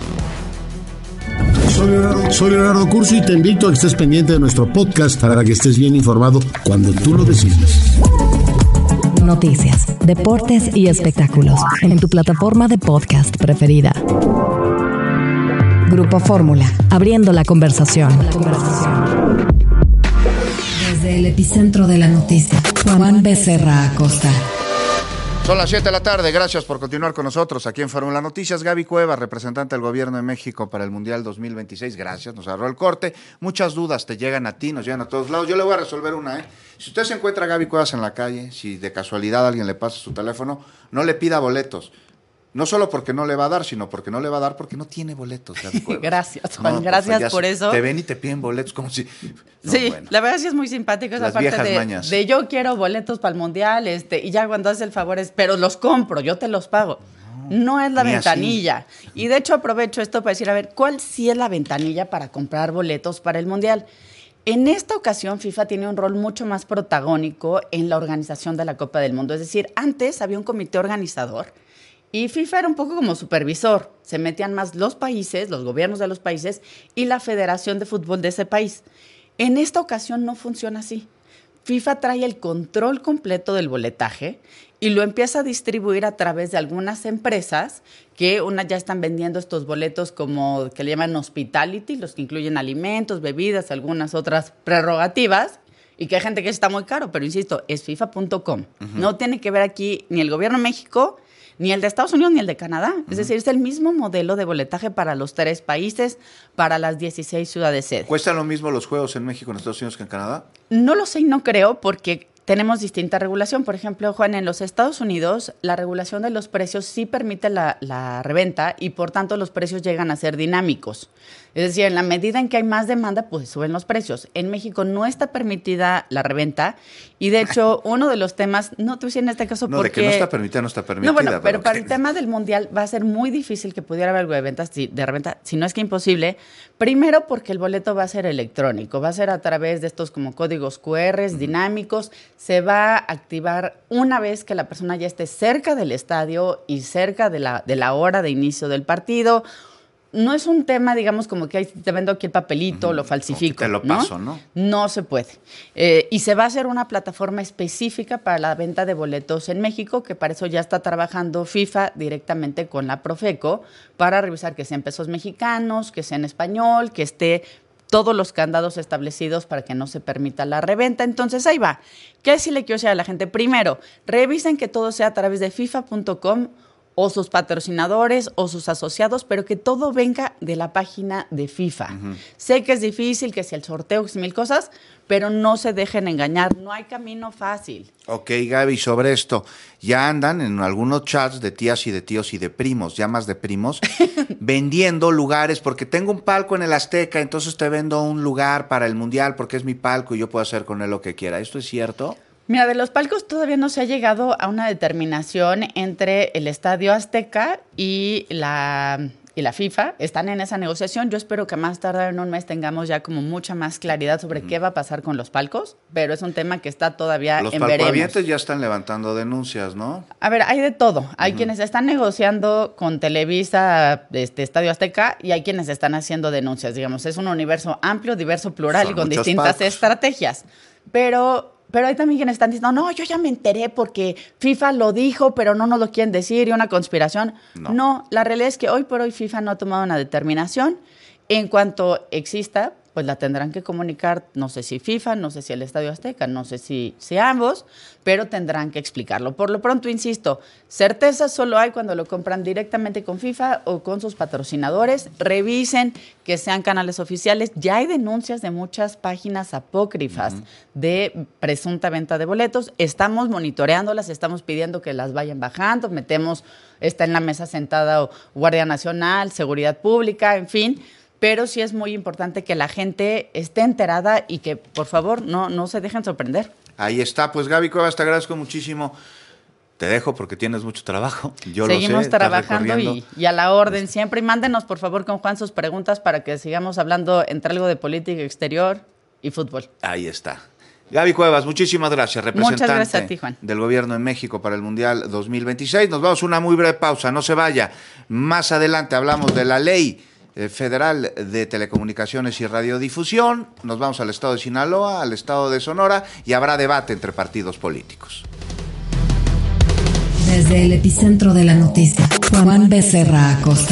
Soy Leonardo, soy Leonardo Curso y te invito a que estés pendiente de nuestro podcast para que estés bien informado cuando tú lo decidas. Noticias, deportes y espectáculos en tu plataforma de podcast preferida. Grupo Fórmula, abriendo la conversación. Desde el epicentro de la noticia, Juan Becerra Acosta. Son las siete de la tarde, gracias por continuar con nosotros aquí en Fórmula Noticias. Gaby Cuevas, representante del Gobierno de México para el Mundial dos mil veintiséis, gracias, nos agarró el corte. Muchas dudas te llegan a ti, nos llegan a todos lados. Yo le voy a resolver una, ¿eh? Si usted se encuentra a Gaby Cuevas en la calle, si de casualidad alguien le pasa su teléfono, no le pida boletos. No solo porque no le va a dar, sino porque no le va a dar porque no tiene boletos. Gracias, Juan, no, gracias pues por eso. Te ven y te piden boletos como si... No, sí, bueno. La verdad sí es muy simpático esa Las parte viejas de, mañas. de yo quiero boletos para el Mundial, este, y ya cuando haces el favor es, pero los compro, yo te los pago. No, no es la ventanilla. Así. Y de hecho aprovecho esto para decir, a ver, ¿cuál sí es la ventanilla para comprar boletos para el Mundial? En esta ocasión, FIFA tiene un rol mucho más protagónico en la organización de la Copa del Mundo. Es decir, antes había un comité organizador y FIFA era un poco como supervisor. Se metían más los países, los gobiernos de los países y la Federación de Fútbol de ese país. En esta ocasión no funciona así. FIFA trae el control completo del boletaje y lo empieza a distribuir a través de algunas empresas que unas ya están vendiendo estos boletos como que le llaman hospitality, los que incluyen alimentos, bebidas, algunas otras prerrogativas, y que hay gente que está muy caro, pero insisto, es FIFA punto com. Uh-huh. No tiene que ver aquí ni el Gobierno de México, ni el de Estados Unidos, ni el de Canadá. Uh-huh. Es decir, es el mismo modelo de boletaje para los tres países, para las dieciséis ciudades sede. ¿Cuestan lo mismo los juegos en México, en Estados Unidos que en Canadá? No lo sé y no creo, porque tenemos distinta regulación. Por ejemplo, Juan, en los Estados Unidos, la regulación de los precios sí permite la, la reventa y, por tanto, los precios llegan a ser dinámicos. Es decir, en la medida en que hay más demanda, pues suben los precios. En México no está permitida la reventa y, de hecho, uno de los temas, no te voy a decir en este caso no, porque... No, de que no está permitida, no está permitida. No, bueno, pero, pero para que... el tema del Mundial va a ser muy difícil que pudiera haber algo de, ventas, de reventa, si no es que imposible. Primero porque el boleto va a ser electrónico, va a ser a través de estos como códigos cu erres uh-huh. dinámicos, se va a activar una vez que la persona ya esté cerca del estadio y cerca de la, de la hora de inicio del partido. No es un tema, digamos, como que te vendo aquí el papelito, uh-huh. lo falsifico. Te lo paso, ¿no? No, no se puede. Eh, y se va a hacer una plataforma específica para la venta de boletos en México, que para eso ya está trabajando FIFA directamente con la Profeco, para revisar que sean pesos mexicanos, que sea en español, que esté todos los candados establecidos para que no se permita la reventa. Entonces, ahí va. ¿Qué sí le quiero decir a la gente? Primero, revisen que todo sea a través de FIFA punto com o sus patrocinadores o sus asociados, pero que todo venga de la página de FIFA. Uh-huh. Sé que es difícil, que si el sorteo, que si mil cosas, pero no se dejen engañar. No hay camino fácil. Ok, Gaby, sobre esto, ya andan en algunos chats de tías y de tíos y de primos, ya más de primos, vendiendo lugares, porque tengo un palco en el Azteca, entonces te vendo un lugar para el Mundial, porque es mi palco y yo puedo hacer con él lo que quiera. ¿Esto es cierto? Mira, de los palcos todavía no se ha llegado a una determinación entre el Estadio Azteca y la, y la FIFA. Están en esa negociación. Yo espero que más tarde en un mes tengamos ya como mucha más claridad sobre mm. qué va a pasar con los palcos, pero es un tema que está todavía los en veremos. Los palcoavientes ya están levantando denuncias, ¿no? A ver, hay de todo. Hay uh-huh. quienes están negociando con Televisa, este Estadio Azteca, y hay quienes están haciendo denuncias. Digamos, es un universo amplio, diverso, plural Son y con distintas palcos. estrategias. Pero... Pero hay también quienes están diciendo, no, yo ya me enteré porque FIFA lo dijo, pero no nos lo quieren decir y una conspiración. No. no, la realidad es que hoy por hoy FIFA no ha tomado una determinación. En cuanto exista, pues la tendrán que comunicar, no sé si FIFA, no sé si el Estadio Azteca, no sé si, si ambos, pero tendrán que explicarlo. Por lo pronto, insisto, certeza solo hay cuando lo compran directamente con FIFA o con sus patrocinadores. Revisen que sean canales oficiales. Ya hay denuncias de muchas páginas apócrifas uh-huh. de presunta venta de boletos. Estamos monitoreándolas, estamos pidiendo que las vayan bajando, metemos, está en la mesa sentada Guardia Nacional, Seguridad Pública, en fin. Pero sí es muy importante que la gente esté enterada y que, por favor, no, no se dejen sorprender. Ahí está. Pues, Gaby Cuevas, te agradezco muchísimo. Te dejo porque tienes mucho trabajo. Yo Seguimos lo sé, trabajando y, y a la orden siempre. Y mándenos, por favor, con Juan sus preguntas para que sigamos hablando entre algo de política exterior y fútbol. Ahí está. Gaby Cuevas, muchísimas gracias, representante Muchas gracias a ti, Juan. del Gobierno de México para el Mundial dos mil veintiséis. Nos vamos a una muy breve pausa, no se vaya. Más adelante hablamos de la ley Federal de Telecomunicaciones y Radiodifusión. Nos vamos al estado de Sinaloa, al estado de Sonora y habrá debate entre partidos políticos. Desde el epicentro de la noticia, Juan Becerra Acosta.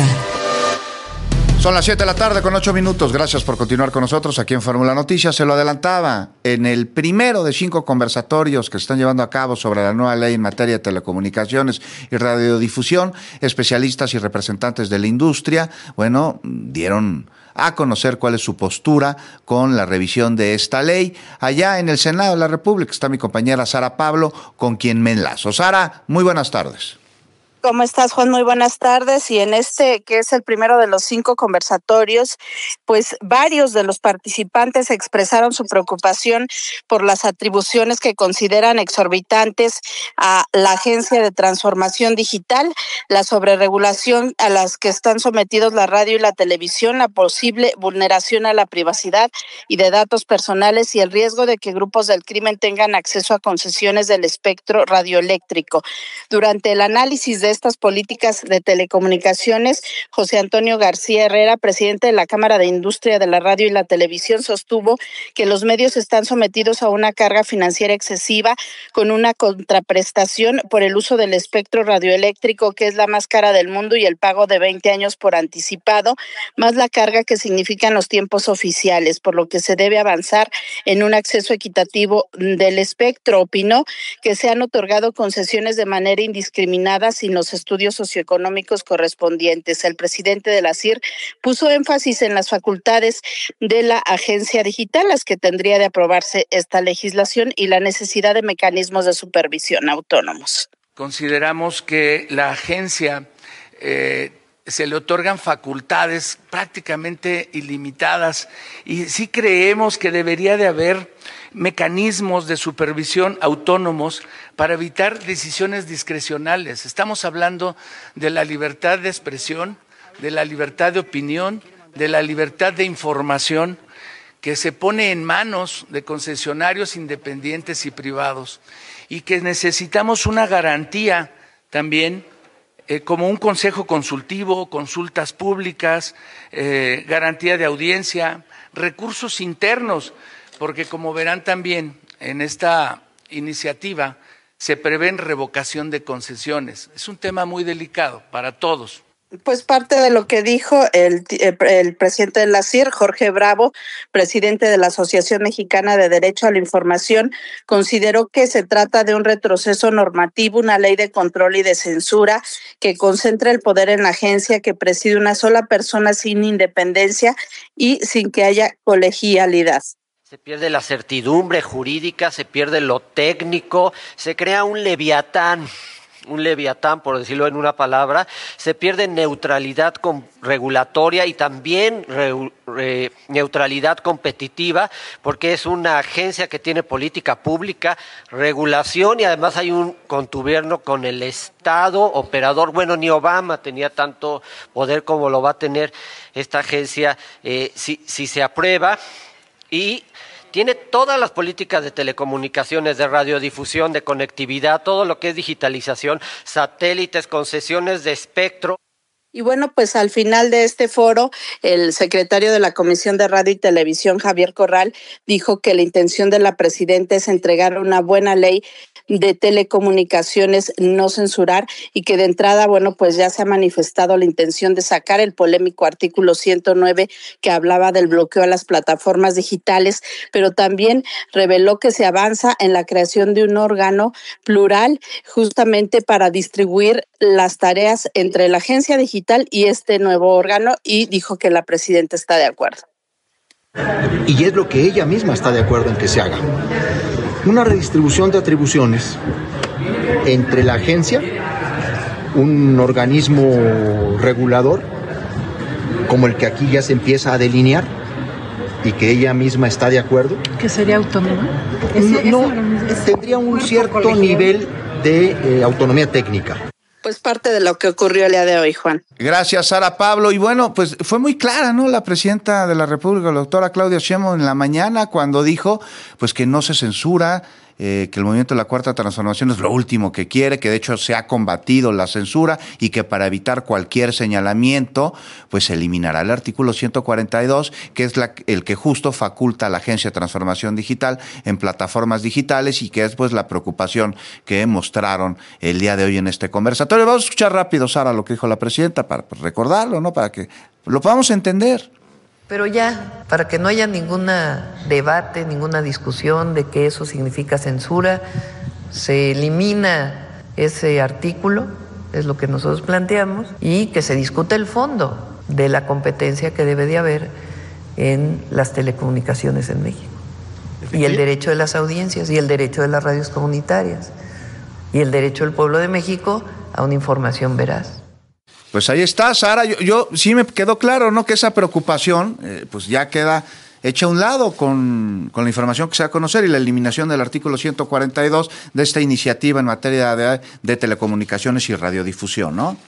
Son las siete de la tarde con ocho minutos. Gracias por continuar con nosotros aquí en Fórmula Noticias. Se lo adelantaba en el primero de cinco conversatorios que se están llevando a cabo sobre la nueva ley en materia de telecomunicaciones y radiodifusión. Especialistas y representantes de la industria, bueno, dieron a conocer cuál es su postura con la revisión de esta ley. Allá en el Senado de la República está mi compañera Sara Pablo, con quien me enlazo. Sara, muy buenas tardes. ¿Cómo estás, Juan? Muy buenas tardes. Y en este, que es el primero de los cinco conversatorios, pues varios de los participantes expresaron su preocupación por las atribuciones que consideran exorbitantes a la Agencia de Transformación Digital, la sobreregulación a las que están sometidos la radio y la televisión, la posible vulneración a la privacidad y de datos personales y el riesgo de que grupos del crimen tengan acceso a concesiones del espectro radioeléctrico. Durante el análisis de estas políticas de telecomunicaciones, José Antonio García Herrera, presidente de la Cámara de Industria de la Radio y la Televisión, sostuvo que los medios están sometidos a una carga financiera excesiva con una contraprestación por el uso del espectro radioeléctrico, que es la más cara del mundo, y el pago de veinte años por anticipado, más la carga que significan los tiempos oficiales, por lo que se debe avanzar en un acceso equitativo del espectro. Opinó que se han otorgado concesiones de manera indiscriminada sin los estudios socioeconómicos correspondientes. El presidente de la C I R puso énfasis en las facultades de la agencia digital, las que tendría de aprobarse esta legislación, y la necesidad de mecanismos de supervisión autónomos. Consideramos que la agencia eh, se le otorgan facultades prácticamente ilimitadas y sí creemos que debería de haber mecanismos de supervisión autónomos para evitar decisiones discrecionales. Estamos hablando de la libertad de expresión, de la libertad de opinión, de la libertad de información, que se pone en manos de concesionarios independientes y privados, y que necesitamos una garantía también, eh, como un consejo consultivo, consultas públicas, eh, garantía de audiencia, recursos internos, porque como verán también en esta iniciativa se prevén revocación de concesiones. Es un tema muy delicado para todos. Pues parte de lo que dijo el, el, el presidente de la C I R, Jorge Bravo, presidente de la Asociación Mexicana de Derecho a la Información, consideró que se trata de un retroceso normativo, una ley de control y de censura que concentra el poder en la agencia, que preside una sola persona sin independencia y sin que haya colegialidad. Se pierde la certidumbre jurídica, se pierde lo técnico, se crea un leviatán, un leviatán por decirlo en una palabra, se pierde neutralidad con, regulatoria y también re, re, neutralidad competitiva, porque es una agencia que tiene política pública, regulación, y además hay un contubernio con el Estado operador. Bueno, ni Obama tenía tanto poder como lo va a tener esta agencia eh, si, si se aprueba, y tiene todas las políticas de telecomunicaciones, de radiodifusión, de conectividad, todo lo que es digitalización, satélites, concesiones de espectro. Y bueno, pues al final de este foro, el secretario de la Comisión de Radio y Televisión, Javier Corral, dijo que la intención de la presidenta es entregar una buena ley de telecomunicaciones, no censurar, y que de entrada, bueno, pues ya se ha manifestado la intención de sacar el polémico artículo ciento nueve que hablaba del bloqueo a las plataformas digitales, pero también reveló que se avanza en la creación de un órgano plural justamente para distribuir las tareas entre la agencia digital y este nuevo órgano, y dijo que la presidenta está de acuerdo. Y es lo que ella misma está de acuerdo en que se haga. Una redistribución de atribuciones entre la agencia, un organismo regulador, como el que aquí ya se empieza a delinear, y que ella misma está de acuerdo. ¿Que sería autónoma? No, no tendría un cierto nivel de eh, autonomía técnica. Pues parte de lo que ocurrió el día de hoy, Juan. Gracias, Sara Pablo. Y bueno, pues fue muy clara, ¿no? La presidenta de la República, la doctora Claudia Sheinbaum, en la mañana, cuando dijo pues que no se censura eh, que el movimiento de la Cuarta Transformación es lo último que quiere, que de hecho se ha combatido la censura y que para evitar cualquier señalamiento, pues se eliminará el artículo ciento cuarenta y dos, que es la, el que justo faculta a la Agencia de Transformación Digital en plataformas digitales y que es pues la preocupación que mostraron el día de hoy en este conversatorio. Vamos a escuchar rápido, Sara, lo que dijo la presidenta para pues, recordarlo, ¿no? Para que lo podamos entender. Pero ya, para que no haya ningún debate, ninguna discusión de que eso significa censura, se elimina ese artículo, es lo que nosotros planteamos, y que se discute el fondo de la competencia que debe de haber en las telecomunicaciones en México. Y el derecho de las audiencias, y el derecho de las radios comunitarias, y el derecho del pueblo de México a una información veraz. Pues ahí está, Sara. Yo, yo sí me quedó claro, ¿no? Que esa preocupación, eh, pues ya queda hecha a un lado con, con la información que se va a conocer y la eliminación del artículo ciento cuarenta y dos de esta iniciativa en materia de, de telecomunicaciones y radiodifusión, ¿no?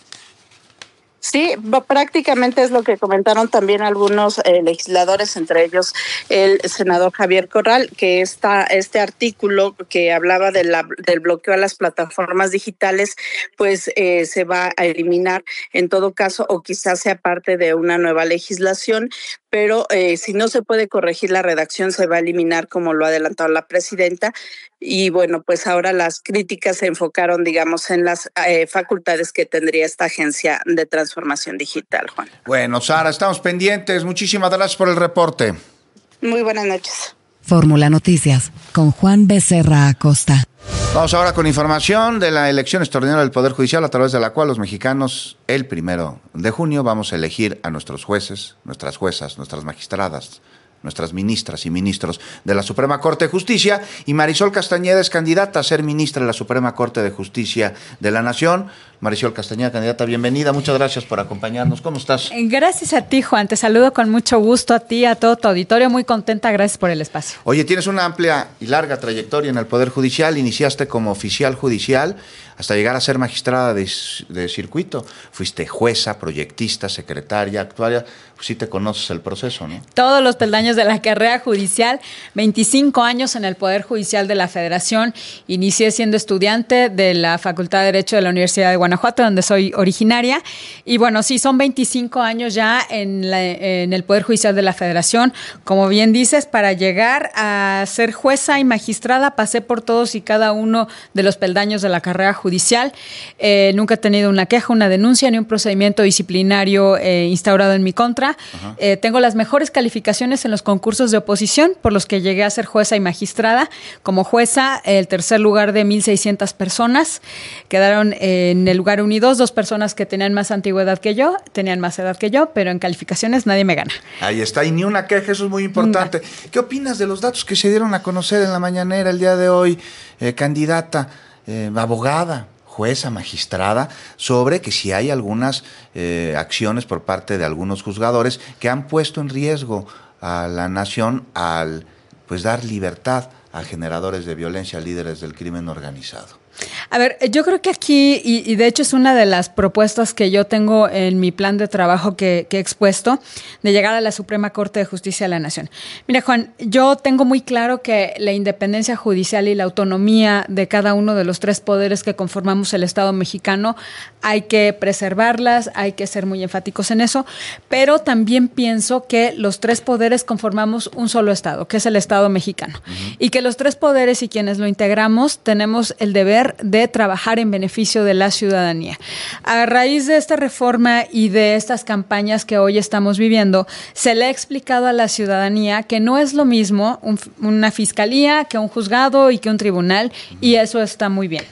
Sí, prácticamente es lo que comentaron también algunos eh, legisladores, entre ellos el senador Javier Corral, que esta, este artículo que hablaba de la, del bloqueo a las plataformas digitales, pues eh, se va a eliminar en todo caso, o quizás sea parte de una nueva legislación, pero eh, si no se puede corregir la redacción, se va a eliminar, como lo ha adelantado la presidenta. Y bueno, pues ahora las críticas se enfocaron, digamos, en las eh, facultades que tendría esta agencia de transformación digital, Juan. Bueno, Sara, estamos pendientes. Muchísimas gracias por el reporte. Muy buenas noches. Fórmula Noticias, con Juan Becerra Acosta. Vamos ahora con información de la elección extraordinaria del Poder Judicial, a través de la cual los mexicanos, el primero de junio, vamos a elegir a nuestros jueces, nuestras juezas, nuestras magistradas, nuestras ministras y ministros de la Suprema Corte de Justicia, y Marisol Castañeda es candidata a ser ministra de la Suprema Corte de Justicia de la Nación. Marisol Castañeda, candidata, bienvenida. Muchas gracias por acompañarnos. ¿Cómo estás? Gracias a ti, Juan. Te saludo con mucho gusto a ti, a todo tu auditorio. Muy contenta. Gracias por el espacio. Oye, tienes una amplia y larga trayectoria en el Poder Judicial. Iniciaste como oficial judicial hasta llegar a ser magistrada de, de circuito. Fuiste jueza, proyectista, secretaria, actuaria. Pues sí te conoces el proceso, ¿no? Todos los peldaños de la carrera judicial. veinticinco años en el Poder Judicial de la Federación. Inicié siendo estudiante de la Facultad de Derecho de la Universidad de Guanajuato, donde soy originaria. Y bueno, sí, son veinticinco años ya en, la, en el Poder Judicial de la Federación. Como bien dices, para llegar a ser jueza y magistrada pasé por todos y cada uno de los peldaños de la carrera judicial. Eh, nunca he tenido una queja, una denuncia ni un procedimiento disciplinario eh, instaurado en mi contra. Eh, tengo las mejores calificaciones en los concursos de oposición por los que llegué a ser jueza y magistrada. Como jueza, el tercer lugar de mil seiscientas personas. Quedaron eh, en el lugar uno y dos, dos personas que tenían más antigüedad que yo, tenían más edad que yo, pero en calificaciones nadie me gana. Ahí está, y ni una queja, eso es muy importante. No. ¿Qué opinas de los datos que se dieron a conocer en la mañanera el día de hoy, eh, candidata, eh, abogada, jueza, magistrada, sobre que si hay algunas eh, acciones por parte de algunos juzgadores que han puesto en riesgo a la nación al pues dar libertad a generadores de violencia, líderes del crimen organizado? A ver, yo creo que aquí, y, y de hecho es una de las propuestas que yo tengo en mi plan de trabajo que, que he expuesto, de llegar a la Suprema Corte de Justicia de la Nación. Mira, Juan, yo tengo muy claro que la independencia judicial y la autonomía de cada uno de los tres poderes que conformamos el Estado mexicano hay que preservarlas, hay que ser muy enfáticos en eso, pero también pienso que los tres poderes conformamos un solo Estado, que es el Estado mexicano, uh-huh. y que los tres poderes y quienes lo integramos tenemos el deber de trabajar en beneficio de la ciudadanía. A raíz de esta reforma y de estas campañas que hoy estamos viviendo, se le ha explicado a la ciudadanía que no es lo mismo un, una fiscalía que un juzgado y que un tribunal, y eso está muy bien.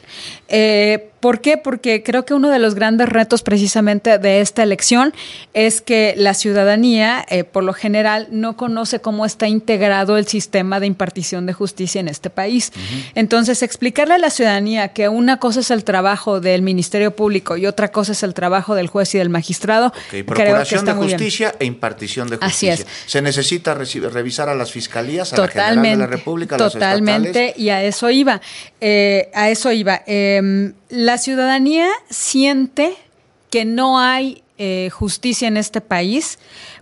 Eh, ¿Por qué? Porque creo que uno de los grandes retos precisamente de esta elección es que la ciudadanía, eh, por lo general, no conoce cómo está integrado el sistema de impartición de justicia en este país. Uh-huh. Entonces, explicarle a la ciudadanía que una cosa es el trabajo del Ministerio Público y otra cosa es el trabajo del juez y del magistrado, okay, creo que está muy bien. Procuración de justicia e impartición de justicia. Así es. ¿Se necesita re- revisar a las fiscalías, a totalmente, la General de la República, a totalmente, los estatales? Y a eso iba. Eh, a eso iba. Eh, la ciudadanía siente que no hay eh, justicia en este país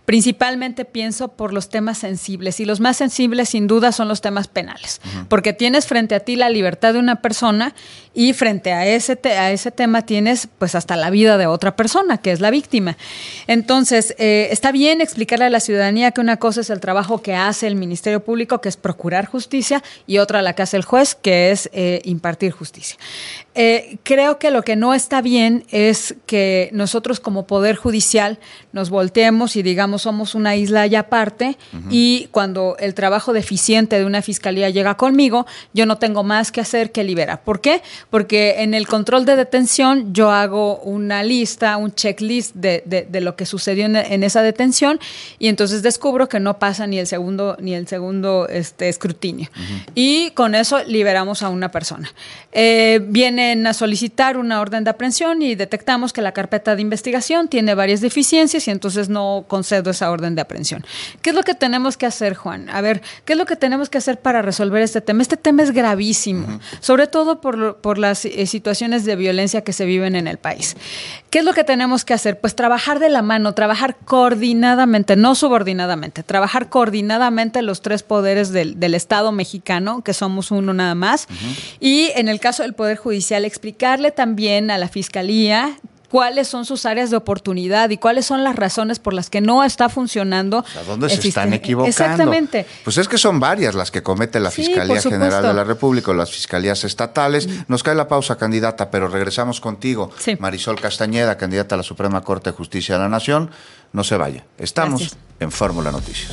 Principalmente pienso por los temas sensibles, y los más sensibles sin duda son los temas penales, uh-huh. porque tienes frente a ti la libertad de una persona y frente a ese, te- a ese tema tienes pues hasta la vida de otra persona, que es la víctima. Entonces, eh, está bien explicarle a la ciudadanía que una cosa es el trabajo que hace el Ministerio Público, que es procurar justicia, y otra la que hace el juez, que es eh, impartir justicia. Eh, creo que lo que no está bien es que nosotros como Poder Judicial nos volteemos y digamos somos una isla y aparte, uh-huh. y cuando el trabajo deficiente de una fiscalía llega conmigo, yo no tengo más que hacer que liberar. ¿Por qué? Porque en el control de detención yo hago una lista, un checklist de, de, de lo que sucedió en, en esa detención, y entonces descubro que no pasa ni el segundo ni el segundo este, escrutinio. Uh-huh. Y con eso liberamos a una persona. Eh, vienen a solicitar una orden de aprehensión y detectamos que la carpeta de investigación tiene varias deficiencias y entonces no concedo esa orden de aprehensión. ¿Qué es lo que tenemos que hacer, Juan? A ver, ¿qué es lo que tenemos que hacer para resolver este tema? Este tema es gravísimo, uh-huh. sobre todo por, por las eh, situaciones de violencia que se viven en el país. ¿Qué es lo que tenemos que hacer? Pues trabajar de la mano, trabajar coordinadamente, no subordinadamente, trabajar coordinadamente los tres poderes del, del Estado mexicano, que somos uno nada más, uh-huh. y en el caso del Poder Judicial, explicarle también a la Fiscalía cuáles son sus áreas de oportunidad y cuáles son las razones por las que no está funcionando. O sea, ¿dónde se están equivocando? Exactamente. Pues es que son varias las que comete la sí, Fiscalía General de la República o las fiscalías estatales. Nos cae la pausa, candidata, pero regresamos contigo. Sí. Marisol Castañeda, candidata a la Suprema Corte de Justicia de la Nación. No se vaya. Estamos Gracias. En Fórmula Noticias.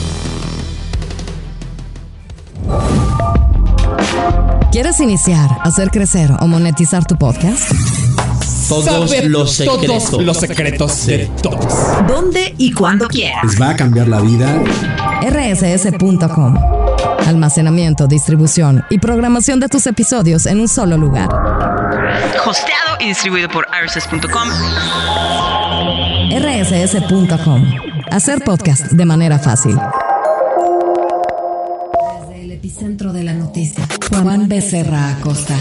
¿Quieres iniciar, hacer crecer o monetizar tu podcast? Todos Saber los secretos. Todos los secretos de todos. ¿Dónde y cuándo quieras? Les va a cambiar la vida. R S S punto com. Almacenamiento, distribución y programación de tus episodios en un solo lugar. Hosteado y distribuido por R S S punto com. R S S punto com. Hacer podcast de manera fácil. Desde el epicentro de la noticia, Juan Becerra Acosta.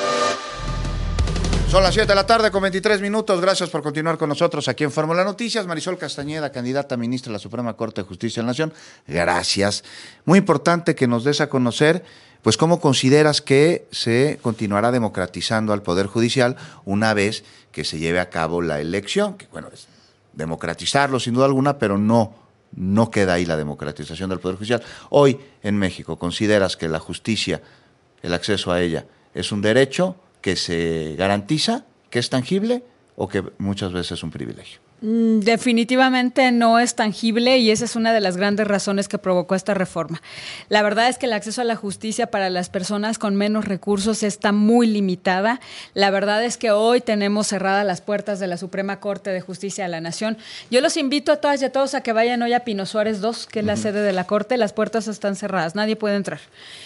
Son las siete de la tarde con veintitrés minutos. Gracias por continuar con nosotros aquí en Fórmula Noticias. Marisol Castañeda, candidata a ministra de la Suprema Corte de Justicia de la Nación. Gracias. Muy importante que nos des a conocer, pues, cómo consideras que se continuará democratizando al Poder Judicial una vez que se lleve a cabo la elección. Que, bueno, es democratizarlo sin duda alguna, pero no, no queda ahí la democratización del Poder Judicial. Hoy en México, ¿consideras que la justicia, el acceso a ella, es un derecho que se garantiza, que es tangible o que muchas veces es un privilegio? Definitivamente no es tangible y esa es una de las grandes razones que provocó esta reforma. La verdad es que el acceso a la justicia para las personas con menos recursos está muy limitada. La verdad es que hoy tenemos cerradas las puertas de la Suprema Corte de Justicia de la Nación. Yo los invito a todas y a todos a que vayan hoy a Pino Suárez dos, que es la uh-huh. sede de la Corte. Las puertas están cerradas, nadie puede entrar.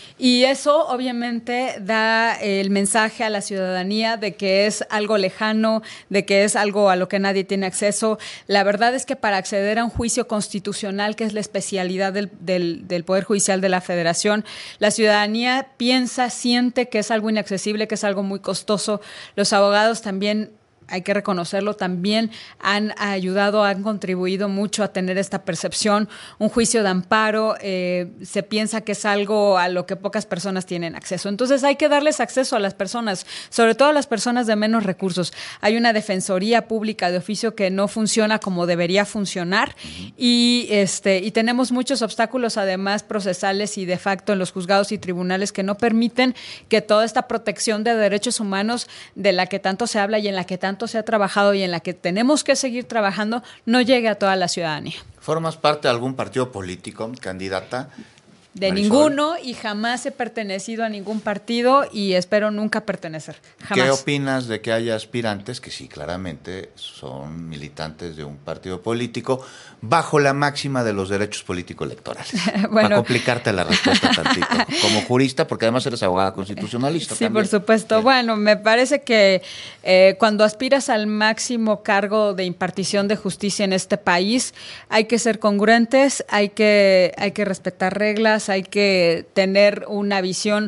Y eso obviamente da el mensaje a la ciudadanía de que es algo lejano, de que es algo a lo que nadie tiene acceso. La verdad es que para acceder a un juicio constitucional, que es la especialidad del, del, del Poder Judicial de la Federación, la ciudadanía piensa, siente que es algo inaccesible, que es algo muy costoso. Los abogados también, hay que reconocerlo, también han ayudado, han contribuido mucho a tener esta percepción. Un juicio de amparo eh, se piensa que es algo a lo que pocas personas tienen acceso. Entonces hay que darles acceso a las personas, sobre todo a las personas de menos recursos. Hay una defensoría pública de oficio que no funciona como debería funcionar uh-huh. y, este, y tenemos muchos obstáculos además procesales y de facto en los juzgados y tribunales que no permiten que toda esta protección de derechos humanos de la que tanto se habla y en la que tanto se ha trabajado y en la que tenemos que seguir trabajando, no llegue a toda la ciudadanía. ¿Formas parte de algún partido político, candidata? De Marisol. Ninguno, y jamás he pertenecido a ningún partido y espero nunca pertenecer. Jamás. ¿Qué opinas de que haya aspirantes que sí, claramente son militantes de un partido político bajo la máxima de los derechos político-electorales? Bueno, para complicarte la respuesta tantito. Como jurista, porque además eres abogada constitucionalista. Sí, también. Por supuesto. Bien. Bueno, me parece que eh, cuando aspiras al máximo cargo de impartición de justicia en este país, hay que ser congruentes, hay que, hay que respetar reglas, hay que tener una visión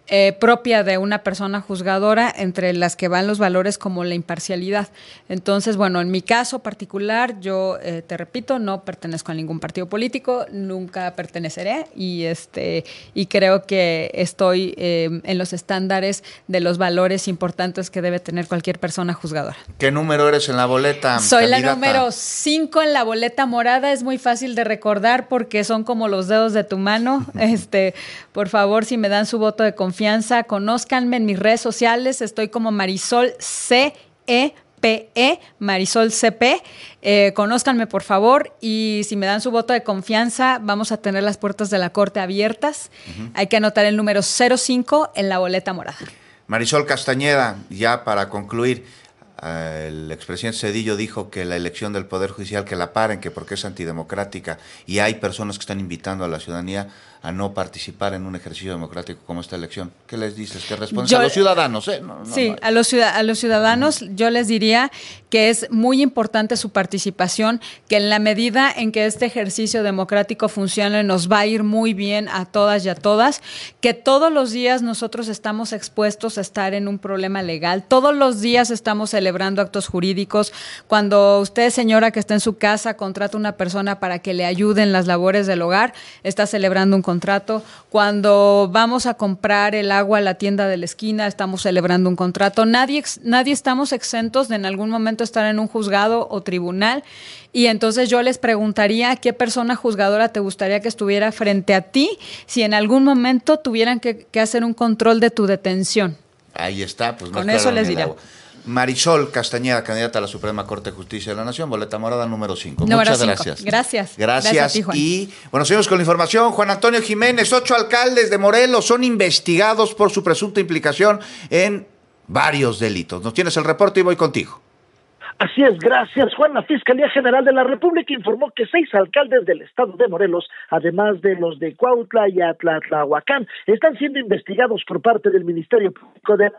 Eh, propia de una persona juzgadora, entre las que van los valores como la imparcialidad. Entonces, bueno, en mi caso particular, yo eh, te repito, no pertenezco a ningún partido político, nunca perteneceré y este y creo que estoy eh, en los estándares de los valores importantes que debe tener cualquier persona juzgadora. ¿Qué número eres en la boleta? Soy candidata? La número cinco en la boleta morada, es muy fácil de recordar porque son como los dedos de tu mano. este, por favor, si me dan su voto de confianza, Confianza, conózcanme en mis redes sociales, estoy como Marisol C E P E, Marisol C P, eh, conózcanme por favor y si me dan su voto de confianza vamos a tener las puertas de la Corte abiertas, uh-huh. Hay que anotar el número cero cinco en la boleta morada. Marisol Castañeda, ya para concluir, uh, el expresidente Zedillo dijo que la elección del Poder Judicial que la paren, que porque es antidemocrática y hay personas que están invitando a la ciudadanía a no participar en un ejercicio democrático como esta elección. ¿Qué les dices? ¿Qué respondes yo, a los ciudadanos? ¿eh? No, no, sí, no. A, los ciudad- a los ciudadanos uh-huh. Yo les diría que es muy importante su participación, que en la medida en que este ejercicio democrático funcione nos va a ir muy bien a todas y a todas, que todos los días nosotros estamos expuestos a estar en un problema legal, todos los días estamos celebrando actos jurídicos. Cuando usted, señora, que está en su casa, contrata a una persona para que le ayude en las labores del hogar, está celebrando un contrato. Cuando vamos a comprar el agua a la tienda de la esquina, estamos celebrando un contrato. Nadie, nadie estamos exentos de en algún momento estar en un juzgado o tribunal. Y entonces yo les preguntaría qué persona juzgadora te gustaría que estuviera frente a ti si en algún momento tuvieran que, que hacer un control de tu detención. Ahí está, pues no con eso les diré. Marisol Castañeda, candidata a la Suprema Corte de Justicia de la Nación, boleta morada número cinco. Número Muchas cinco. gracias. Gracias. Gracias. Gracias a ti, Juan. Y bueno, seguimos con la información. Juan Antonio Jiménez, ocho alcaldes de Morelos son investigados por su presunta implicación en varios delitos. Nos tienes el reporte y voy contigo. Así es, gracias, Juan. La Fiscalía General de la República informó que seis alcaldes del estado de Morelos, además de los de Cuautla y Atlatlahuacán, están siendo investigados por parte del Ministerio Público de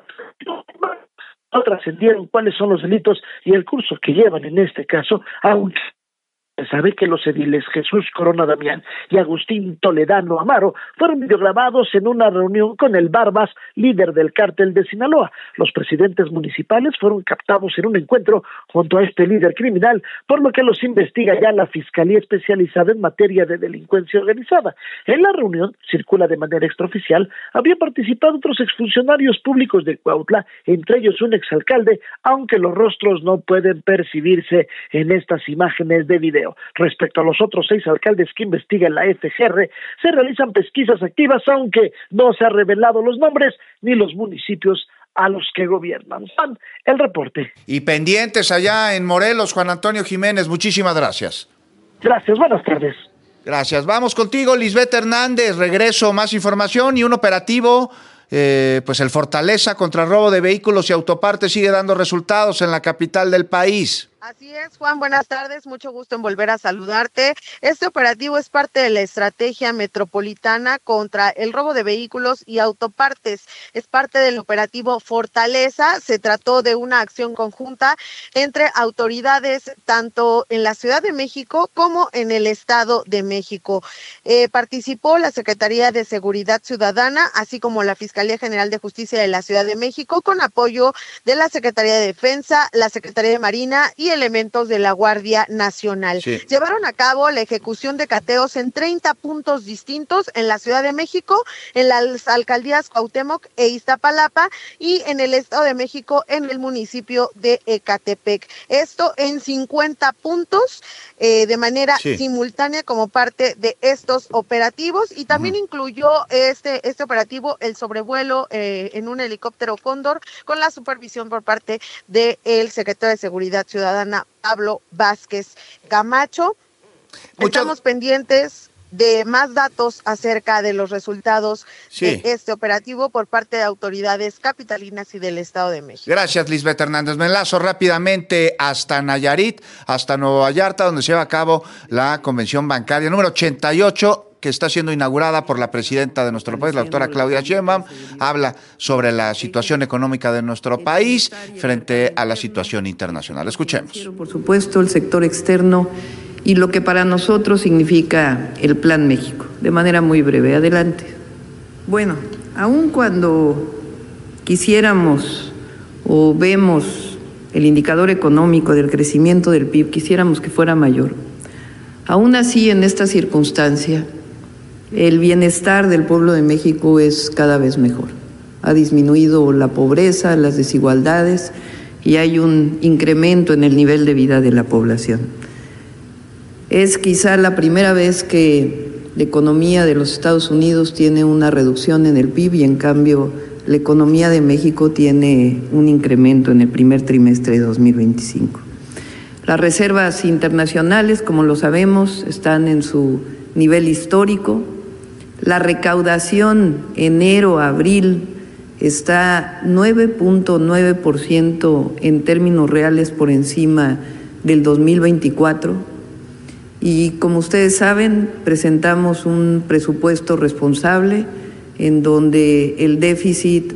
No trascendieron cuáles son los delitos y el curso que llevan en este caso, aunque se sabe que los ediles Jesús Corona Damián y Agustín Toledano Amaro fueron videograbados en una reunión con el Barbas, líder del cártel de Sinaloa. Los presidentes municipales fueron captados en un encuentro junto a este líder criminal, por lo que los investiga ya la Fiscalía Especializada en Materia de Delincuencia Organizada. En la reunión, circula de manera extraoficial, había participado otros exfuncionarios públicos de Cuautla, entre ellos un exalcalde, aunque los rostros no pueden percibirse en estas imágenes de video. Respecto a los otros seis alcaldes que investiga la F G R, se realizan pesquisas activas, aunque no se han revelado los nombres ni los municipios a los que gobiernan. Juan, el reporte. Y pendientes allá en Morelos, Juan Antonio Jiménez, muchísimas gracias. Gracias, buenas tardes. Gracias. Vamos contigo, Lisbeth Hernández. Regreso, más información y un operativo. Eh, pues el Fortaleza contra robo de vehículos y autopartes sigue dando resultados en la capital del país. Así es, Juan, buenas tardes, mucho gusto en volver a saludarte. Este operativo es parte de la estrategia metropolitana contra el robo de vehículos y autopartes. Es parte del operativo Fortaleza. Se trató de una acción conjunta entre autoridades tanto en la Ciudad de México como en el Estado de México. Eh, participó la Secretaría de Seguridad Ciudadana, así como la Fiscalía General de Justicia de la Ciudad de México, con apoyo de la Secretaría de Defensa, la Secretaría de Marina y elementos de la Guardia Nacional. Sí. Llevaron a cabo la ejecución de cateos en treinta puntos distintos en la Ciudad de México, en las alcaldías Cuauhtémoc e Iztapalapa y en el Estado de México en el municipio de Ecatepec. Esto en cincuenta puntos eh, de manera sí. simultánea como parte de estos operativos y también uh-huh. incluyó este, este operativo el sobrevuelo eh, en un helicóptero Cóndor con la supervisión por parte del secretario de Seguridad Ciudadana Pablo Vázquez Camacho. Mucho... Estamos pendientes de más datos acerca de los resultados sí. de este operativo por parte de autoridades capitalinas y del Estado de México. Gracias, Lisbeth Hernández. Me enlazo rápidamente hasta Nayarit, hasta Nueva Vallarta, donde se lleva a cabo la convención bancaria número ochenta y ocho, que está siendo inaugurada por la presidenta de nuestro país, la doctora Claudia Sheinbaum. Habla sobre la situación económica de nuestro país frente a la situación internacional. Escuchemos. Por supuesto, el sector externo y lo que para nosotros significa el Plan México. De manera muy breve, adelante. Bueno, aun cuando quisiéramos o vemos el indicador económico del crecimiento del P I B, quisiéramos que fuera mayor. Aún así, en esta circunstancia, el bienestar del pueblo de México es cada vez mejor. Ha disminuido la pobreza, las desigualdades y hay un incremento en el nivel de vida de la población. Es quizá la primera vez que la economía de los Estados Unidos tiene una reducción en el P I B y en cambio la economía de México tiene un incremento en el primer trimestre de dos mil veinticinco. Las reservas internacionales, como lo sabemos, están en su nivel histórico. La recaudación enero-abril está nueve punto nueve por ciento en términos reales por encima del dos mil veinticuatro. Y como ustedes saben, presentamos un presupuesto responsable en donde el déficit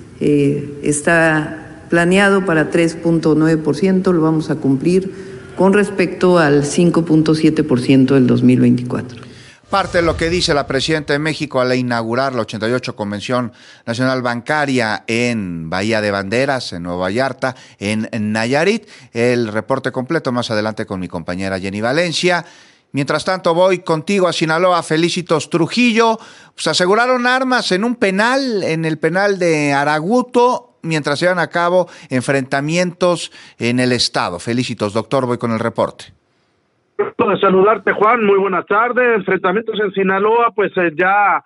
eh, está planeado para tres punto nueve por ciento, lo vamos a cumplir con respecto al cinco punto siete por ciento del dos mil veinticuatro. Parte de lo que dice la presidenta de México al inaugurar la ochenta y ocho Convención Nacional Bancaria en Bahía de Banderas, en Nueva Vallarta, en Nayarit. El reporte completo más adelante con mi compañera Jenny Valencia. Mientras tanto, voy contigo a Sinaloa. Felicitos Trujillo. Pues aseguraron armas en un penal, en el penal de Araguto, mientras se llevan a cabo enfrentamientos en el estado. Felicitos, doctor, voy con el reporte. De saludarte, Juan, muy buenas tardes. Enfrentamientos en Sinaloa, pues eh, ya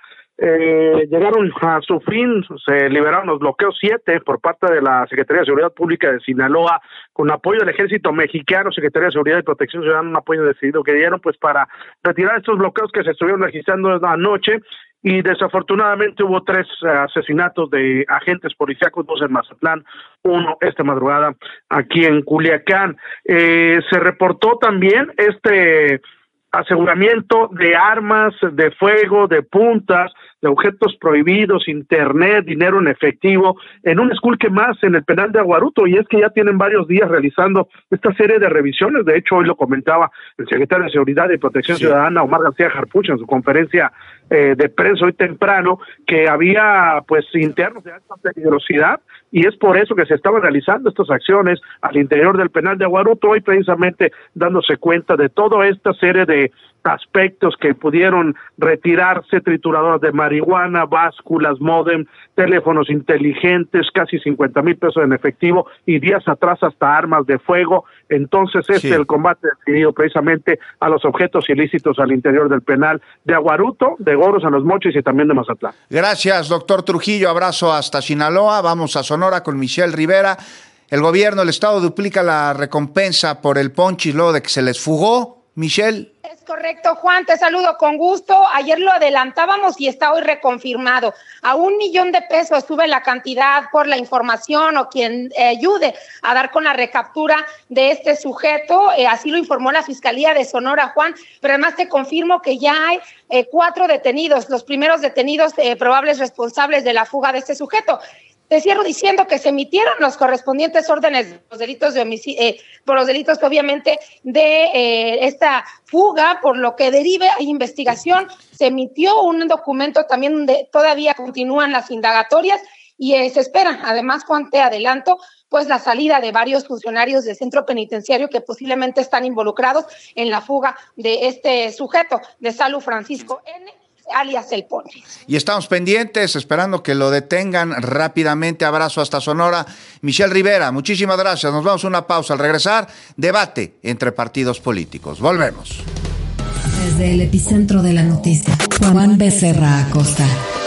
eh, llegaron a su fin, se liberaron los bloqueos siete por parte de la Secretaría de Seguridad Pública de Sinaloa, con apoyo del Ejército Mexicano, Secretaría de Seguridad y Protección Ciudadana, un apoyo decidido que dieron pues para retirar estos bloqueos que se estuvieron registrando anoche. Y desafortunadamente hubo tres uh, asesinatos de agentes policíacos, dos en Mazatlán, uno esta madrugada aquí en Culiacán. Eh, se reportó también este aseguramiento de armas de fuego, de puntas, de objetos prohibidos, internet, dinero en efectivo, en un esculque más en el penal de Aguaruto, y es que ya tienen varios días realizando esta serie de revisiones. De hecho, hoy lo comentaba el secretario de Seguridad y Protección sí. Ciudadana, Omar García Harfuch, en su conferencia eh, de prensa hoy temprano, que había pues internos de alta peligrosidad, y es por eso que se estaban realizando estas acciones al interior del penal de Aguaruto, hoy precisamente dándose cuenta de toda esta serie de aspectos que pudieron retirarse: trituradoras de marihuana, básculas, módem, teléfonos inteligentes, casi cincuenta mil pesos en efectivo y días atrás hasta armas de fuego. Entonces este es sí. el combate decidido precisamente a los objetos ilícitos al interior del penal de Aguaruto, de Goros, a Los Mochis y también de Mazatlán. Gracias, doctor Trujillo. Abrazo hasta Sinaloa. Vamos a Sonora con Michelle Rivera. El gobierno, el estado duplica la recompensa por el ponchis luego de que se les fugó. Michelle. Es correcto, Juan, te saludo con gusto. Ayer lo adelantábamos y está hoy reconfirmado. A un millón de pesos sube la cantidad por la información o quien eh, ayude a dar con la recaptura de este sujeto. Eh, así lo informó la Fiscalía de Sonora, Juan. Pero además te confirmo que ya hay eh, cuatro detenidos, los primeros detenidos eh, probables responsables de la fuga de este sujeto. Te cierro diciendo que se emitieron los correspondientes órdenes de los delitos de homicidio, eh, por los delitos obviamente de eh, esta fuga, por lo que derive hay investigación. Se emitió un documento también donde todavía continúan las indagatorias y eh, se espera, además, Juan, te adelanto, pues la salida de varios funcionarios del centro penitenciario que posiblemente están involucrados en la fuga de este sujeto, de Salu Francisco N., alias El Ponchis. Y estamos pendientes, esperando que lo detengan rápidamente. Abrazo hasta Sonora. Michelle Rivera, muchísimas gracias. Nos vamos a una pausa. Al regresar, debate entre partidos políticos. Volvemos. Desde el epicentro de la noticia, Juan Becerra Acosta.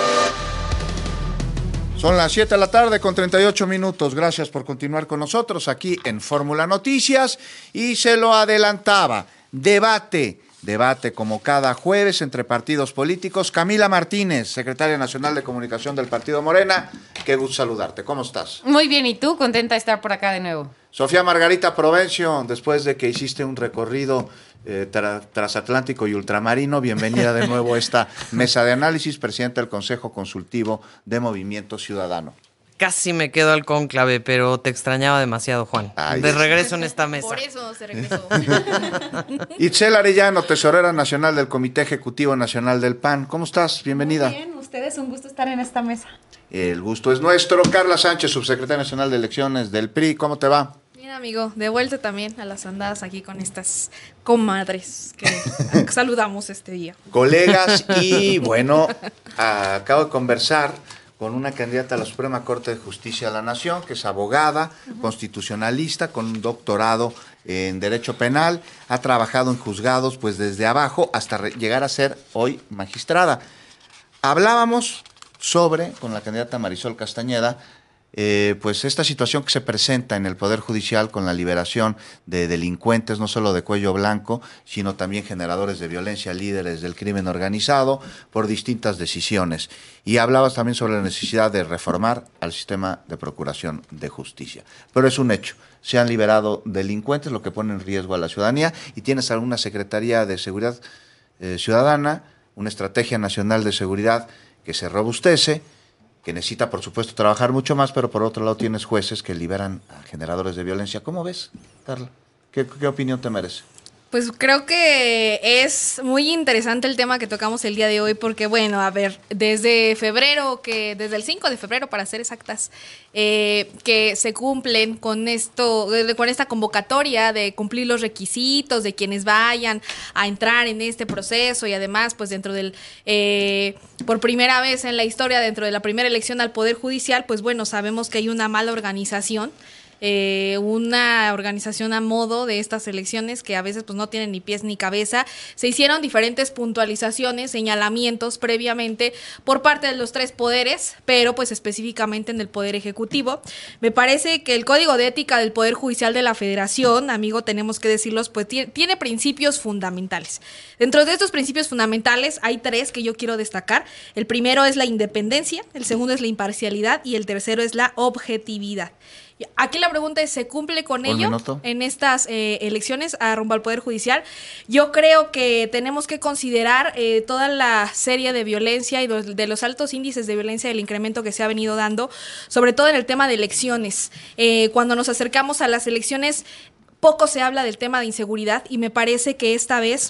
Son las siete de la tarde con treinta y ocho minutos. Gracias por continuar con nosotros aquí en Fórmula Noticias. Y se lo adelantaba, debate. Debate como cada jueves entre partidos políticos. Camila Martínez, secretaria nacional de comunicación del Partido Morena. Qué gusto saludarte. ¿Cómo estás? Muy bien, ¿y tú? Contenta de estar por acá de nuevo. Sofía Margarita Provencio, después de que hiciste un recorrido eh, tra- transatlántico y ultramarino, bienvenida de nuevo a esta mesa de análisis, presidenta del Consejo Consultivo de Movimiento Ciudadano. Casi me quedo al cónclave, pero te extrañaba demasiado, Juan. Ay, de regreso en esta mesa. Por eso se regresó. Itzel Arellano, tesorera nacional del Comité Ejecutivo Nacional del P A N. ¿Cómo estás? Bienvenida. Muy bien, ustedes, un gusto estar en esta mesa. El gusto es nuestro. Carla Sánchez, subsecretaria nacional de elecciones del P R I, ¿cómo te va? Bien, amigo, de vuelta también a las andadas aquí con estas comadres que saludamos este día. Colegas, y bueno, acabo de conversar con una candidata a la Suprema Corte de Justicia de la Nación, que es abogada, uh-huh. constitucionalista, con un doctorado en Derecho Penal, ha trabajado en juzgados pues desde abajo hasta re- llegar a ser hoy magistrada. Hablábamos sobre, con la candidata Marisol Castañeda, eh, pues esta situación que se presenta en el Poder Judicial con la liberación de delincuentes, no solo de cuello blanco, sino también generadores de violencia, líderes del crimen organizado, por distintas decisiones. Y hablabas también sobre la necesidad de reformar al sistema de procuración de justicia. Pero es un hecho, se han liberado delincuentes, lo que pone en riesgo a la ciudadanía, y tienes alguna Secretaría de Seguridad eh, Ciudadana, una Estrategia Nacional de Seguridad que se robustece, que necesita, por supuesto, trabajar mucho más, pero por otro lado tienes jueces que liberan a generadores de violencia. ¿Cómo ves, Carla? ¿Qué, qué opinión te merece? Pues creo que es muy interesante el tema que tocamos el día de hoy porque, bueno, a ver, desde febrero, que desde el cinco de febrero, para ser exactas, eh, que se cumplen con esto, con esta convocatoria de cumplir los requisitos de quienes vayan a entrar en este proceso y además, pues dentro del, eh, por primera vez en la historia, dentro de la primera elección al Poder Judicial, pues bueno, sabemos que hay una mala organización. Eh, una organización a modo de estas elecciones que a veces pues no tienen ni pies ni cabeza. Se hicieron diferentes puntualizaciones, señalamientos previamente por parte de los tres poderes, pero pues específicamente en el Poder Ejecutivo. Me parece que el Código de Ética del Poder Judicial de la Federación, amigo, tenemos que decirlos, pues tiene, tiene principios fundamentales. Dentro de estos principios fundamentales hay tres que yo quiero destacar. El primero es la independencia, el segundo es la imparcialidad y el tercero es la objetividad. Aquí la pregunta es, ¿se cumple con ello en estas eh, elecciones a rumbo al Poder Judicial? Yo creo que tenemos que considerar eh, toda la serie de violencia y de, de los altos índices de violencia del incremento que se ha venido dando, sobre todo en el tema de elecciones. Eh, cuando nos acercamos a las elecciones, poco se habla del tema de inseguridad y me parece que esta vez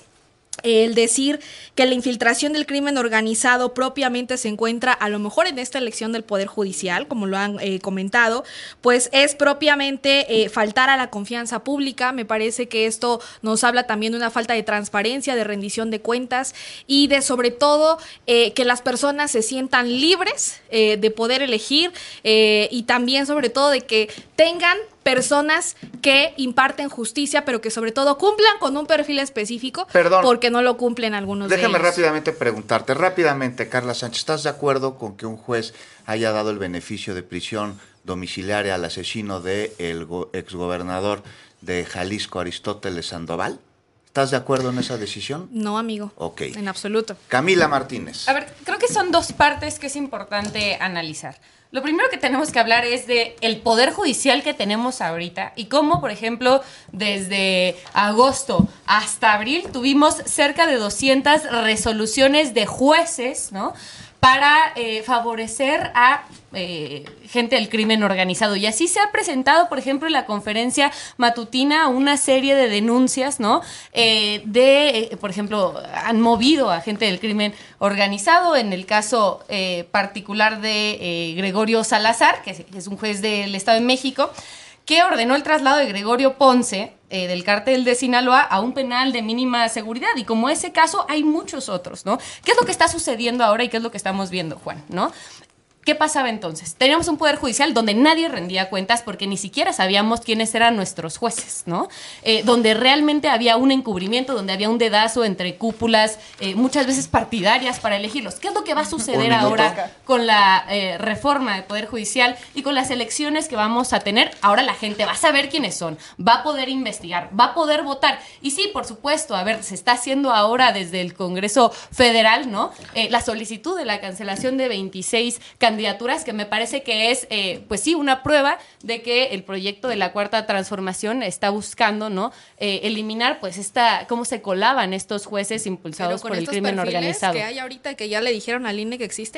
el decir que la infiltración del crimen organizado propiamente se encuentra a lo mejor en esta elección del Poder Judicial, como lo han eh, comentado, pues es propiamente eh, faltar a la confianza pública. Me parece que esto nos habla también de una falta de transparencia, de rendición de cuentas y de sobre todo eh, que las personas se sientan libres eh, de poder elegir eh, y también sobre todo de que tengan personas que imparten justicia, pero que sobre todo cumplan con un perfil específico. Perdón, porque no lo cumplen algunos de ellos. Déjame rápidamente preguntarte, rápidamente, Carla Sánchez, ¿estás de acuerdo con que un juez haya dado el beneficio de prisión domiciliaria al asesino del exgobernador de Jalisco, Aristóteles Sandoval? ¿Estás de acuerdo en esa decisión? No, amigo. Ok. En absoluto. Camila Martínez. A ver, creo que son dos partes que es importante analizar. Lo primero que tenemos que hablar es de el poder judicial que tenemos ahorita y cómo, por ejemplo, desde agosto hasta abril tuvimos cerca de doscientas resoluciones de jueces, ¿no?, para eh, favorecer a eh, gente del crimen organizado. Y así se ha presentado, por ejemplo, en la conferencia matutina una serie de denuncias, ¿no? Eh, de, eh, por ejemplo, han movido a gente del crimen organizado. En el caso eh, particular de eh, Gregorio Salazar, que es, que es un juez del Estado de México, que ordenó el traslado de Gregorio Ponce, eh, del cártel de Sinaloa, a un penal de mínima seguridad. Y como ese caso, hay muchos otros, ¿no? ¿Qué es lo que está sucediendo ahora y qué es lo que estamos viendo, Juan, ¿no? ¿Qué pasaba entonces? Teníamos un poder judicial donde nadie rendía cuentas porque ni siquiera sabíamos quiénes eran nuestros jueces, ¿no? Eh, donde realmente había un encubrimiento, donde había un dedazo entre cúpulas, eh, muchas veces partidarias para elegirlos. ¿Qué es lo que va a suceder ahora con la eh, reforma del Poder Judicial y con las elecciones que vamos a tener? Ahora la gente va a saber quiénes son, va a poder investigar, va a poder votar. Y sí, por supuesto, a ver, se está haciendo ahora desde el Congreso Federal, ¿no? Eh, la solicitud de la cancelación de veintiséis candidaturas candidaturas, que me parece que es, eh, pues sí, una prueba de que el proyecto de la Cuarta Transformación está buscando, ¿no?, eh, eliminar, pues, esta, cómo se colaban estos jueces impulsados por el crimen organizado. Que hay ahorita que ya le dijeron al I N E que existen.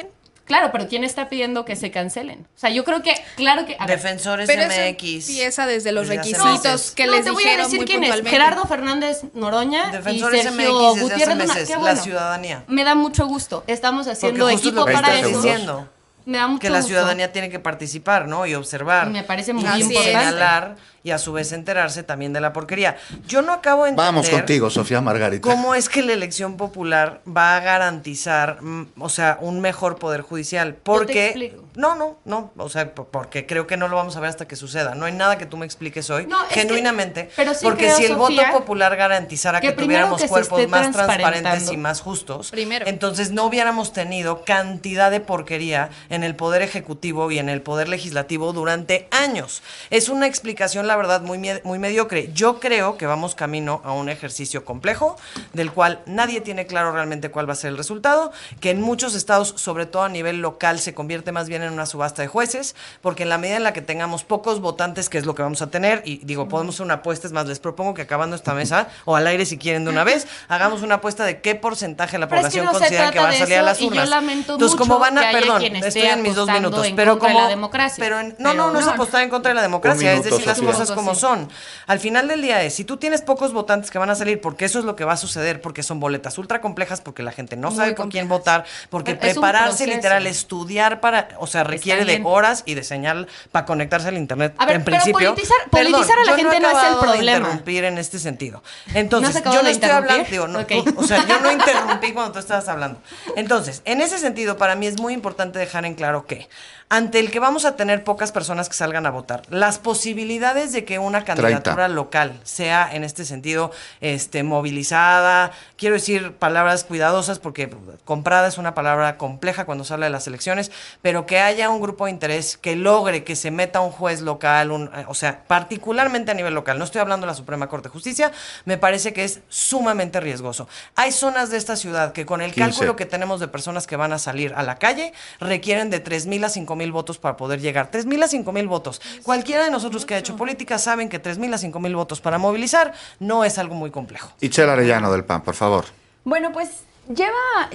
Claro, pero ¿quién está pidiendo que se cancelen? O sea, yo creo que, claro que... a ver, Defensores Pero M eso X. empieza desde los Desde hace requisitos meses. que no, les te voy a dijeron decir muy quién es. puntualmente. Gerardo Fernández Noroña Defensores y Sergio M X desde hace Gutiérrez Luna. meses, Qué la bueno. ciudadanía. Me da mucho gusto. Estamos haciendo Porque justo es lo equipo que para estás eso. diciendo. Me da mucho Que la gusto. ciudadanía tiene que participar, ¿no? Y observar. Me parece muy y importante. señalar y a su vez enterarse también de la porquería. Yo no acabo de entender Vamos contigo, Sofía Margarita. cómo es que la elección popular va a garantizar, mm, o sea, un mejor poder judicial. Porque explico. no, no, no, o sea, p- porque creo que no lo vamos a ver hasta que suceda. No hay nada que tú me expliques hoy, No, es que- genuinamente, pero sí porque creo, si el Sofía, voto popular garantizara que, que primero tuviéramos que se cuerpos esté más transparentes transparentando. y más justos, Primero. entonces no hubiéramos tenido cantidad de porquería en el poder ejecutivo y en el poder legislativo durante años. Es una explicación, la verdad, muy, mie- muy mediocre. Yo creo que vamos camino a un ejercicio complejo, del cual nadie tiene claro realmente cuál va a ser el resultado, que en muchos estados, sobre todo a nivel local, se convierte más bien en una subasta de jueces, porque en la medida en la que tengamos pocos votantes, que es lo que vamos a tener, y digo, podemos hacer una apuesta, es más, les propongo que acabando esta mesa, o al aire si quieren de una vez, hagamos una apuesta de qué porcentaje de la Pero es que población no se considera que trata va a de salir a eso, las y yo urnas. lamento Entonces, mucho como van que a, haya perdón, quien esté estoy en mis dos apostando minutos, en pero contra de como, la democracia. pero en- no, Pero no, no, es no. apostar en contra de la democracia, Un minuto, es decir las Sofía. cosas como son. Al final del día es, si tú tienes pocos votantes que van a salir, porque eso es lo que va a suceder, porque son boletas ultra complejas, porque la gente no Muy sabe por quién votar, porque Pero es un prepararse proceso. literal, estudiar para, o sea, requiere de bien. horas y de señal para conectarse al internet A ver, en pero principio. politizar- politizar a la yo gente he no es el acabado de problema. interrumpir en este sentido. ¿No has Entonces, acabado yo no de estoy hablando, interrumpir? digo, no, Ok. tú- o sea, yo no interrumpí cuando tú estabas hablando. Entonces, en ese sentido, para mí es muy importante dejar en claro que ante el que vamos a tener pocas personas que salgan a votar, las posibilidades de que una candidatura treinta. local sea en este sentido este, movilizada, quiero decir palabras cuidadosas porque comprada es una palabra compleja cuando se habla de las elecciones, pero que haya un grupo de interés que logre que se meta un juez local, un, eh, o sea, particularmente a nivel local, no estoy hablando de la Suprema Corte de Justicia, me parece que es sumamente riesgoso. Hay zonas de esta ciudad que con el quince. cálculo que tenemos de personas que van a salir a la calle requieren de tres mil a cinco mil votos para poder llegar. tres mil a cinco mil votos. Cualquiera de nosotros que ha hecho política saben que tres mil a cinco mil votos para movilizar no es algo muy complejo. Itzel Arellano del P A N, por favor. Bueno, pues lleva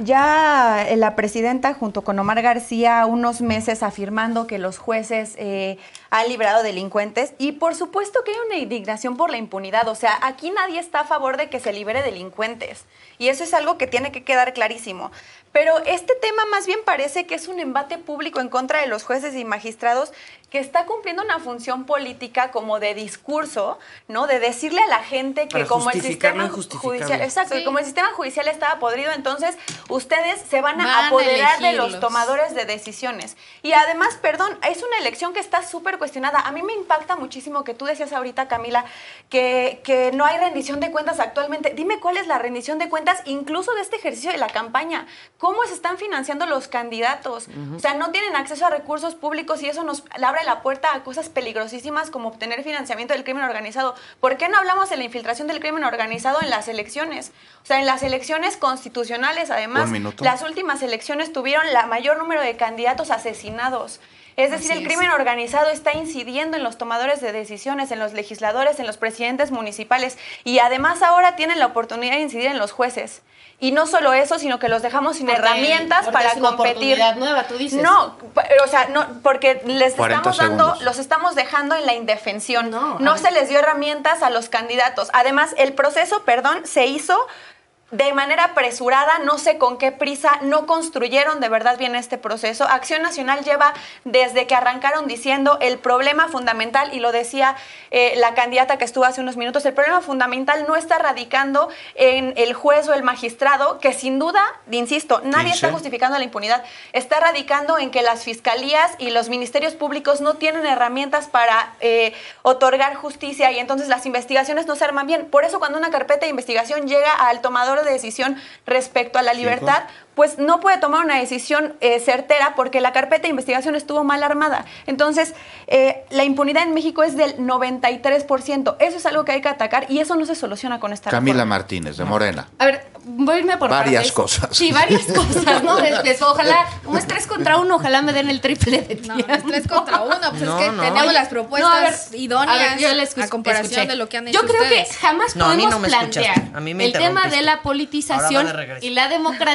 ya la presidenta junto con Omar García unos meses afirmando que los jueces eh, han liberado delincuentes y por supuesto que hay una indignación por la impunidad. O sea, aquí nadie está a favor de que se libere delincuentes y eso es algo que tiene que quedar clarísimo. Pero este tema más bien parece que es un embate público en contra de los jueces y magistrados que está cumpliendo una función política como de discurso, ¿no? De decirle a la gente que Para como el justificar lo sistema injustificable. judicial, exacto, Sí. que como el sistema judicial estaba podrido, entonces ustedes se van a Van a apoderar de elegirlos. los tomadores de decisiones. Y además, perdón, es una elección que está súper cuestionada. A mí me impacta muchísimo que tú decías ahorita, Camila, que, que no hay rendición de cuentas actualmente. Dime cuál es la rendición de cuentas incluso de este ejercicio de la campaña. ¿Cómo se están financiando los candidatos? O sea, no tienen acceso a recursos públicos y eso nos abre la puerta a cosas peligrosísimas como obtener financiamiento del crimen organizado. ¿Por qué no hablamos de la infiltración del crimen organizado en las elecciones? O sea, en las elecciones constitucionales, además, Un minuto. las últimas elecciones tuvieron la mayor número de candidatos asesinados. Es decir, Así el es. crimen organizado está incidiendo en los tomadores de decisiones, en los legisladores, en los presidentes municipales y además ahora tienen la oportunidad de incidir en los jueces. Y no solo eso, sino que los dejamos sin Porque- herramientas porque para es una competir. oportunidad nueva, tú dices. No, pero, o sea, no, porque les cuarenta estamos dando, segundos. los estamos dejando en la indefensión. No, No, a se ver. les dio herramientas a los candidatos. Además, el proceso, perdón, se hizo de manera apresurada, no sé con qué prisa, no construyeron de verdad bien este proceso. Acción Nacional lleva desde que arrancaron diciendo el problema fundamental, y lo decía eh, la candidata que estuvo hace unos minutos, el problema fundamental no está radicando en el juez o el magistrado, que sin duda, insisto, nadie quince. está justificando la impunidad, está radicando en que las fiscalías y los ministerios públicos no tienen herramientas para eh, otorgar justicia y entonces las investigaciones no se arman bien. Por eso cuando una carpeta de investigación llega al tomador de decisión respecto a la libertad, pues no puede tomar una decisión eh, certera porque la carpeta de investigación estuvo mal armada. Entonces, eh, la impunidad en México es del noventa y tres por ciento. Eso es algo que hay que atacar y eso no se soluciona con esta Camila reforma. Martínez, de Morena. A ver, voy a irme por Varias partes. cosas. Sí, varias cosas, ¿no? Después, ojalá, como es tres contra uno, ojalá me den el triple de No, tiempo. es tres contra uno, pues No, es que no. tenemos Oye, las propuestas no, a ver, idóneas a ver, yo les escu- a comparación escuché. de lo que han hecho Yo creo ustedes. que jamás No, a mí podemos no me escuchaste. plantear A mí me el tema interrumpiste. de la Ahora va politización de regreso. y la democratización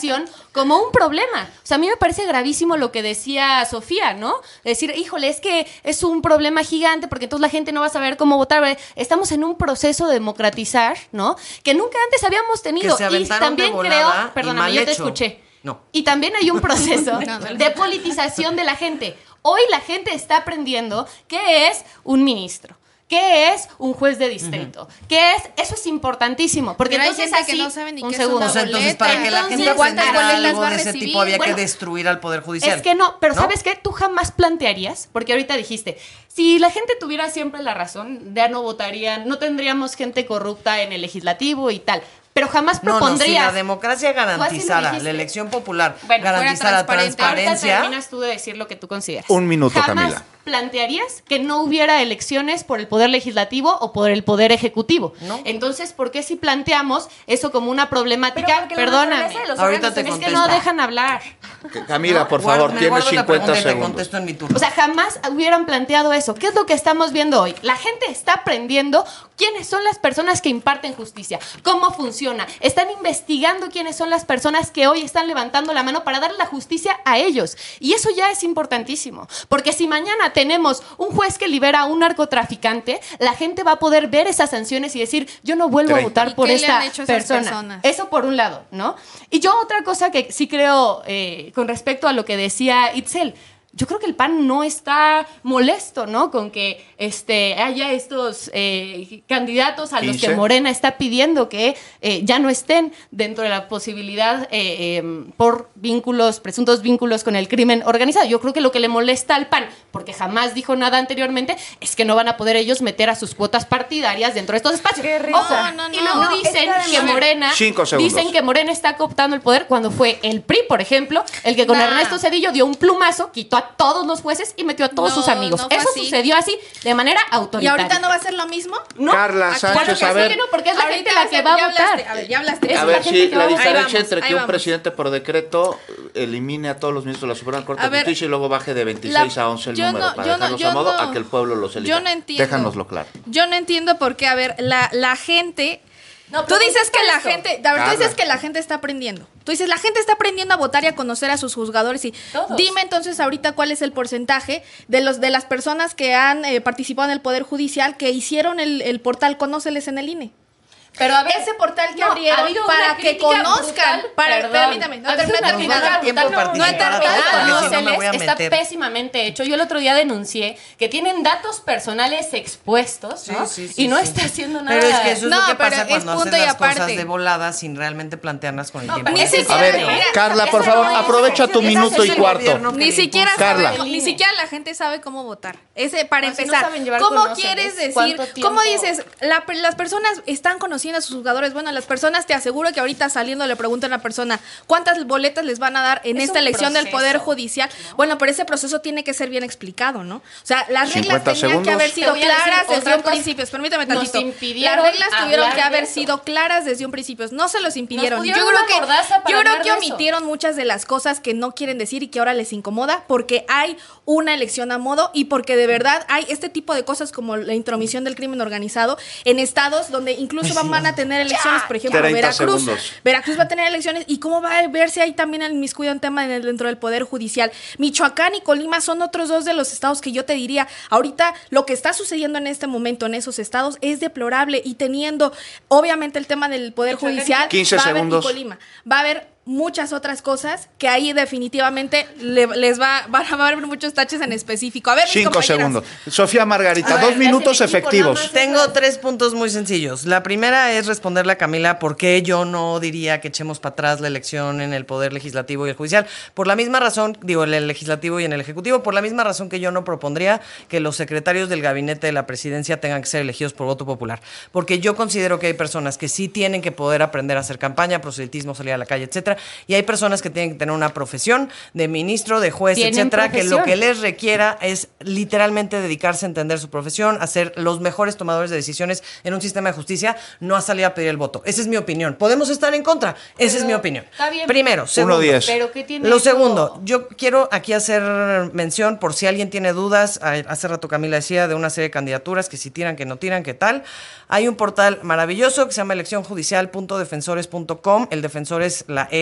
politización como un problema. O sea, a mí me parece gravísimo lo que decía Sofía, ¿no? Decir, híjole, es que es un problema gigante porque entonces la gente no va a saber cómo votar. Estamos en un proceso de democratizar, ¿no? Que nunca antes habíamos tenido. Que se y también de volada creo, perdóname, y yo mal te hecho. escuché. No. Y también hay un proceso de politización de la gente. Hoy la gente está aprendiendo qué es un ministro. ¿Qué es un juez de distrito? Uh-huh. ¿Qué es? Eso es importantísimo. Porque Pero hay entonces gente así, que no sabe ni un qué segundo. es una O sea, entonces, para que la gente Entonces, aprendiera ¿cuántas algo boletas va a de ese recibir? tipo había Bueno, que destruir al Poder Judicial. Es que no, pero ¿no? ¿sabes qué? Tú jamás plantearías, porque ahorita dijiste, si la gente tuviera siempre la razón, ya no votarían, no tendríamos gente corrupta en el legislativo y tal. Pero jamás propondrías. No, no, si la democracia garantizara, dijiste. la elección popular Bueno, garantizara transparente. transparencia. Ahorita terminas tú de decir lo que tú consideras. Un minuto, Jamás Camila. plantearías que no hubiera elecciones por el Poder Legislativo o por el Poder Ejecutivo. ¿No? Entonces, ¿por qué si planteamos eso como una problemática? Pero porque la Perdóname. naturaleza de los Ahorita te Es que contesto. no dejan hablar. Camila, por Guardo- favor, me tienes guardo la cincuenta pregunta y te segundos. contesto en mi turno. O sea, jamás hubieran planteado eso. ¿Qué es lo que estamos viendo hoy? La gente está aprendiendo quiénes son las personas que imparten justicia, cómo funciona. Están investigando quiénes son las personas que hoy están levantando la mano para darle la justicia a ellos. Y eso ya es importantísimo. Porque si mañana tenemos un juez que libera a un narcotraficante, la gente va a poder ver esas sanciones y decir, yo no vuelvo treinta. a votar ¿Y por qué le esta han hecho esas persona. personas? Eso por un lado, ¿no? Y yo otra cosa que sí creo eh, con respecto a lo que decía Itzel, yo creo que el P A N no está molesto, ¿no? Con que este, haya estos eh, candidatos a los quince. que Morena está pidiendo que eh, ya no estén dentro de la posibilidad eh, eh, por vínculos, presuntos vínculos con el crimen organizado. Yo creo que lo que le molesta al P A N, porque jamás dijo nada anteriormente, es que no van a poder ellos meter a sus cuotas partidarias dentro de estos espacios. Qué risa. Ojo, No, no, y no. luego No, dicen es que que además- Morena, Cinco segundos. dicen que Morena está cooptando el poder cuando fue el P R I, por ejemplo, el que con Nah. Ernesto Zedillo dio un plumazo, quitó a todos los jueces y metió a todos No, sus amigos. no fue Eso así. sucedió así de manera ¿Y autoritaria. ahorita no va a ser lo mismo? No. Carla Aquí- Sánchez, claro que a sí ver. que no, porque es la Ahorita gente la que ya va a hablaste, votar. a ver, ya hablaste. Es A la ver, gente si que la va a votar. Ahí diferencia vamos, entre ahí que un vamos. presidente por decreto elimine a todos los ministros de la Suprema Corte A de ver, Justicia y luego baje de veintiséis la- a once el yo número no- para yo no- dejarlos yo a modo no- a que el pueblo los elija. yo no entiendo. Déjanoslo claro. Yo no entiendo por qué, a ver, la, la gente... No, Tú pero dices que la esto. gente, a ver, tú Carla. dices que la gente está aprendiendo. Tú dices, la gente está aprendiendo a votar y a conocer a sus juzgadores y Todos. dime entonces ahorita cuál es el porcentaje de los de las personas que han eh, participado en el Poder Judicial que hicieron el, el portal Conóceles en el I N E. Pero a ver, Ese portal que no, ha abrieron habido para una que crítica conozcan, brutal, para, perdón. permítame, no Ha habido termino una de crítica terminar. tiempo brutal, para no, participar no, a todos, el porque si no me Conóceles voy a está meter. pésimamente hecho. Yo el otro día denuncié que tienen datos personales expuestos, ¿no? Sí, sí, sí, y no sí. está haciendo nada. Pero es que eso es No, lo que pero pasa es cuando punto haces y las cosas aparte. de volada sin realmente plantearlas con el No, tiempo. pero Ni Ese es siquiera- el A ver, tema. Carla, por Ese favor, no es- aprovecha tu ese minuto es y el cuarto. gobierno que Ni le siquiera impulsa. Carla. sabe, ni siquiera la gente sabe cómo votar. Ese para No, si no empezar. saben llevar ¿Cómo Conóceles, quieres decir? ¿cuánto ¿Cómo tiempo? dices? La- las personas están conociendo a sus jugadores. Bueno, las personas te aseguro que ahorita saliendo le preguntan a la persona cuántas boletas les van a dar en Es esta un elección del proceso, Poder Judicial. Bueno, pero ese proceso tiene que ser bien explicado, ¿no? O sea, las reglas cincuenta tenían que segundos. haber Te sido voy a decir claras desde otra un cosa. principio. Permítame Nos tantito. impidieron Las reglas tuvieron hablar que haber de eso. sido claras desde un principio. No se los impidieron. Nos Yo pusieron creo una que, mordaza para yo creo hablar que de eso. omitieron muchas de las cosas que no quieren decir y que ahora les incomoda porque hay una elección a modo y porque de verdad hay este tipo de cosas como la intromisión del crimen organizado en estados donde incluso van a tener elecciones, por ejemplo, treinta Veracruz. segundos. Veracruz va a tener elecciones y cómo va a verse ahí también el inmiscuido en tema en el- dentro del Poder Judicial. Michoacán y Colima son otros dos de los estados que yo te diría, ahorita lo que está sucediendo en este momento en esos estados es deplorable y teniendo obviamente el tema del Poder Michoacán, Judicial, quince va a haber, y segundos. Colima, va a haber muchas otras cosas que ahí definitivamente le- les va, van a haber muchos taches en específico. A ver, mis Cinco compañeras. segundos. Sofía Margarita, A dos ver, minutos ya se me equipo, nada efectivos. más. Tengo tres puntos muy sencillos. La primera es responderle a Camila por qué yo no diría que echemos para atrás la elección en el Poder Legislativo y el Judicial. Por la misma razón, digo, en el Legislativo y en el Ejecutivo, por la misma razón que yo no propondría que los secretarios del gabinete de la presidencia tengan que ser elegidos por voto popular. Porque yo considero que hay personas que sí tienen que poder aprender a hacer campaña, proselitismo, salir a la calle, etcétera. Y hay personas que tienen que tener una profesión de ministro, de juez, Tienen etcétera, que lo profesión. que les requiera es literalmente dedicarse a entender su profesión, a ser los mejores tomadores de decisiones en un sistema de justicia, no a salir a pedir el voto. Esa es mi opinión. ¿Podemos estar en contra? Esa es mi opinión. está bien. Primero. Segundo. Uno diez. Pero ¿qué tiene Lo eso? segundo, yo quiero aquí hacer mención, por si alguien tiene dudas, a- hace rato Camila decía de una serie de candidaturas, que si tiran, que no tiran, que tal. Hay un portal maravilloso que se llama elección judicial punto defensores punto com, el defensor es la E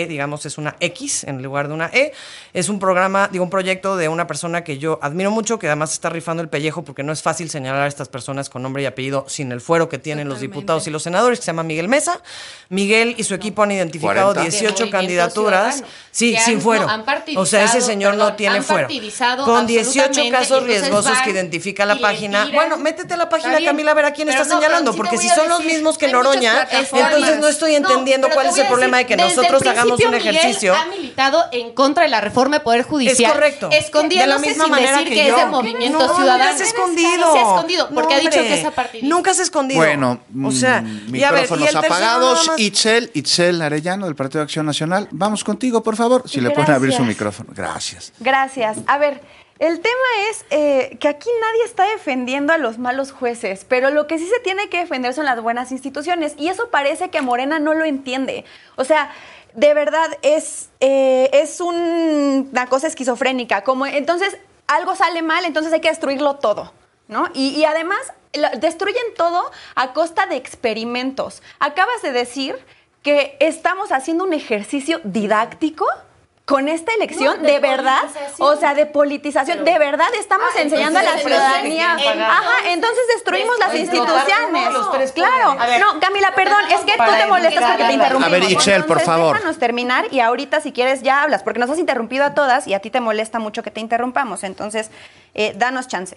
E, digamos, es una X en lugar de una E. Es un programa, digo, un proyecto de una persona que yo admiro mucho, que además está rifando el pellejo porque no es fácil señalar a estas personas con nombre y apellido sin el fuero que tienen Totalmente. Los diputados y los senadores, que se llama Miguel Mesa. Miguel y su equipo han identificado cuarenta. dieciocho candidaturas. Ciudadano. Sí, han, sin fuero. No, o sea, ese señor perdón, no tiene fuero. Con dieciocho casos riesgosos que identifica la página. Tiran, bueno, métete a la página, Camila, a ver a quién está no, señalando, porque si son los mismos que Noroña, entonces no estoy entendiendo no, cuál es el problema de que nosotros hagamos un ejercicio. Miguel ha militado en contra de la reforma de Poder Judicial. Es correcto. Escondiéndose sin decir que, que es de Movimiento no, Ciudadano. Nunca se ha escondido. Sí se ha escondido, porque no, ha dicho que es apartidista. Nunca se ha escondido. Bueno, o sea, micrófonos y ver, y apagados. Itzel, Itzel Arellano, del Partido de Acción Nacional. Vamos contigo, por favor. Si Gracias. Le pueden abrir su micrófono. Gracias. Gracias. A ver, el tema es eh, que aquí nadie está defendiendo a los malos jueces, pero lo que sí se tiene que defender son las buenas instituciones, y eso parece que Morena no lo entiende. O sea, de verdad es, eh, es un, una cosa esquizofrénica. Como, entonces, algo sale mal, entonces hay que destruirlo todo, ¿no? Y, y además, lo, destruyen todo a costa de experimentos. Acabas de decir que estamos haciendo un ejercicio didáctico con esta elección, no, de, de verdad, o sea, de politización, pero, de verdad estamos ah, enseñando a la ciudadanía. Ajá, entonces destruimos las instituciones. Claro. No, Camila, perdón, es que tú te molestas porque te interrumpimos. A ver, Itzel, por favor. Déjanos terminar y ahorita, si quieres, ya hablas, porque nos has interrumpido a todas y a ti te molesta mucho que te interrumpamos. Entonces, eh, danos chance.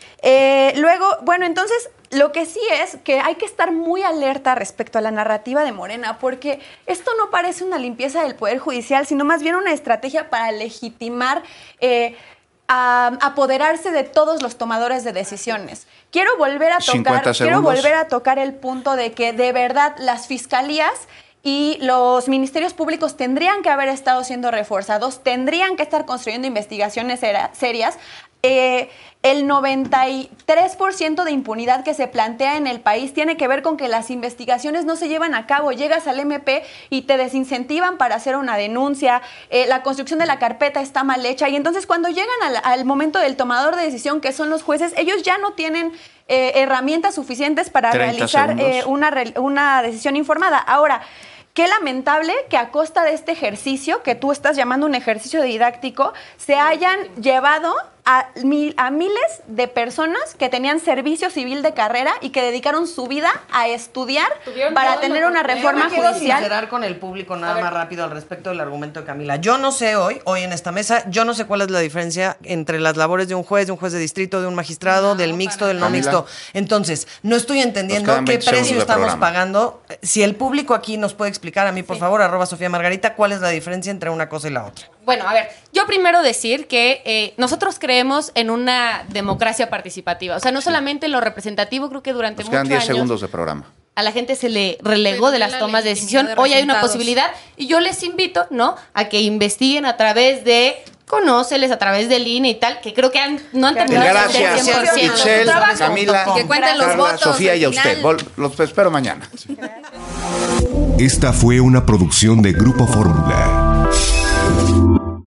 Eh, luego, bueno, entonces, lo que sí es que hay que estar muy alerta respecto a la narrativa de Morena, porque esto no parece una limpieza del Poder Judicial, sino más bien una estrategia para legitimar, eh, a, apoderarse de todos los tomadores de decisiones. Quiero volver a tocar, quiero volver a tocar el punto de que de verdad las fiscalías y los ministerios públicos tendrían que haber estado siendo reforzados, tendrían que estar construyendo investigaciones serias. Eh, el noventa y tres por ciento de impunidad que se plantea en el país tiene que ver con que las investigaciones no se llevan a cabo. Llegas al M P y te desincentivan para hacer una denuncia, eh, la construcción de la carpeta está mal hecha, y entonces cuando llegan al, al momento del tomador de decisión, que son los jueces, ellos ya no tienen eh, herramientas suficientes para realizar eh, una, una decisión informada. Ahora, qué lamentable que a costa de este ejercicio, que tú estás llamando un ejercicio didáctico, se hayan llevado a, mil, a miles de personas que tenían servicio civil de carrera y que dedicaron su vida a estudiar para tener una reforma judicial. judicial. Quiero sincerar con el público nada más rápido al respecto del argumento de Camila. Yo no sé hoy, hoy en esta mesa, yo no sé cuál es la diferencia entre las labores de un juez, de un juez de distrito, de un magistrado, no, del mixto, del no Camila. Mixto. Entonces, no estoy entendiendo qué precio estamos pagando. Si el público aquí nos puede explicar a mí, por sí. favor, arroba Sofía Margarita, cuál es la diferencia entre una cosa y la otra. Bueno, a ver, yo primero decir que eh, nosotros creemos en una democracia participativa. O sea, no solamente en lo representativo, creo que durante muchos años... Nos quedan diez segundos de programa. A la gente se le relegó de las tomas de decisión. Hoy hay una posibilidad y yo les invito, ¿no?, a que investiguen a través de... Conóceles a través del I N E y tal, que creo que han, no han terminado de hacer cien por ciento. Itzel, Camila, y que cuenten los Carla, votos, Sofía y a usted. Vol los espero mañana. Esta fue una producción de Grupo Fórmula.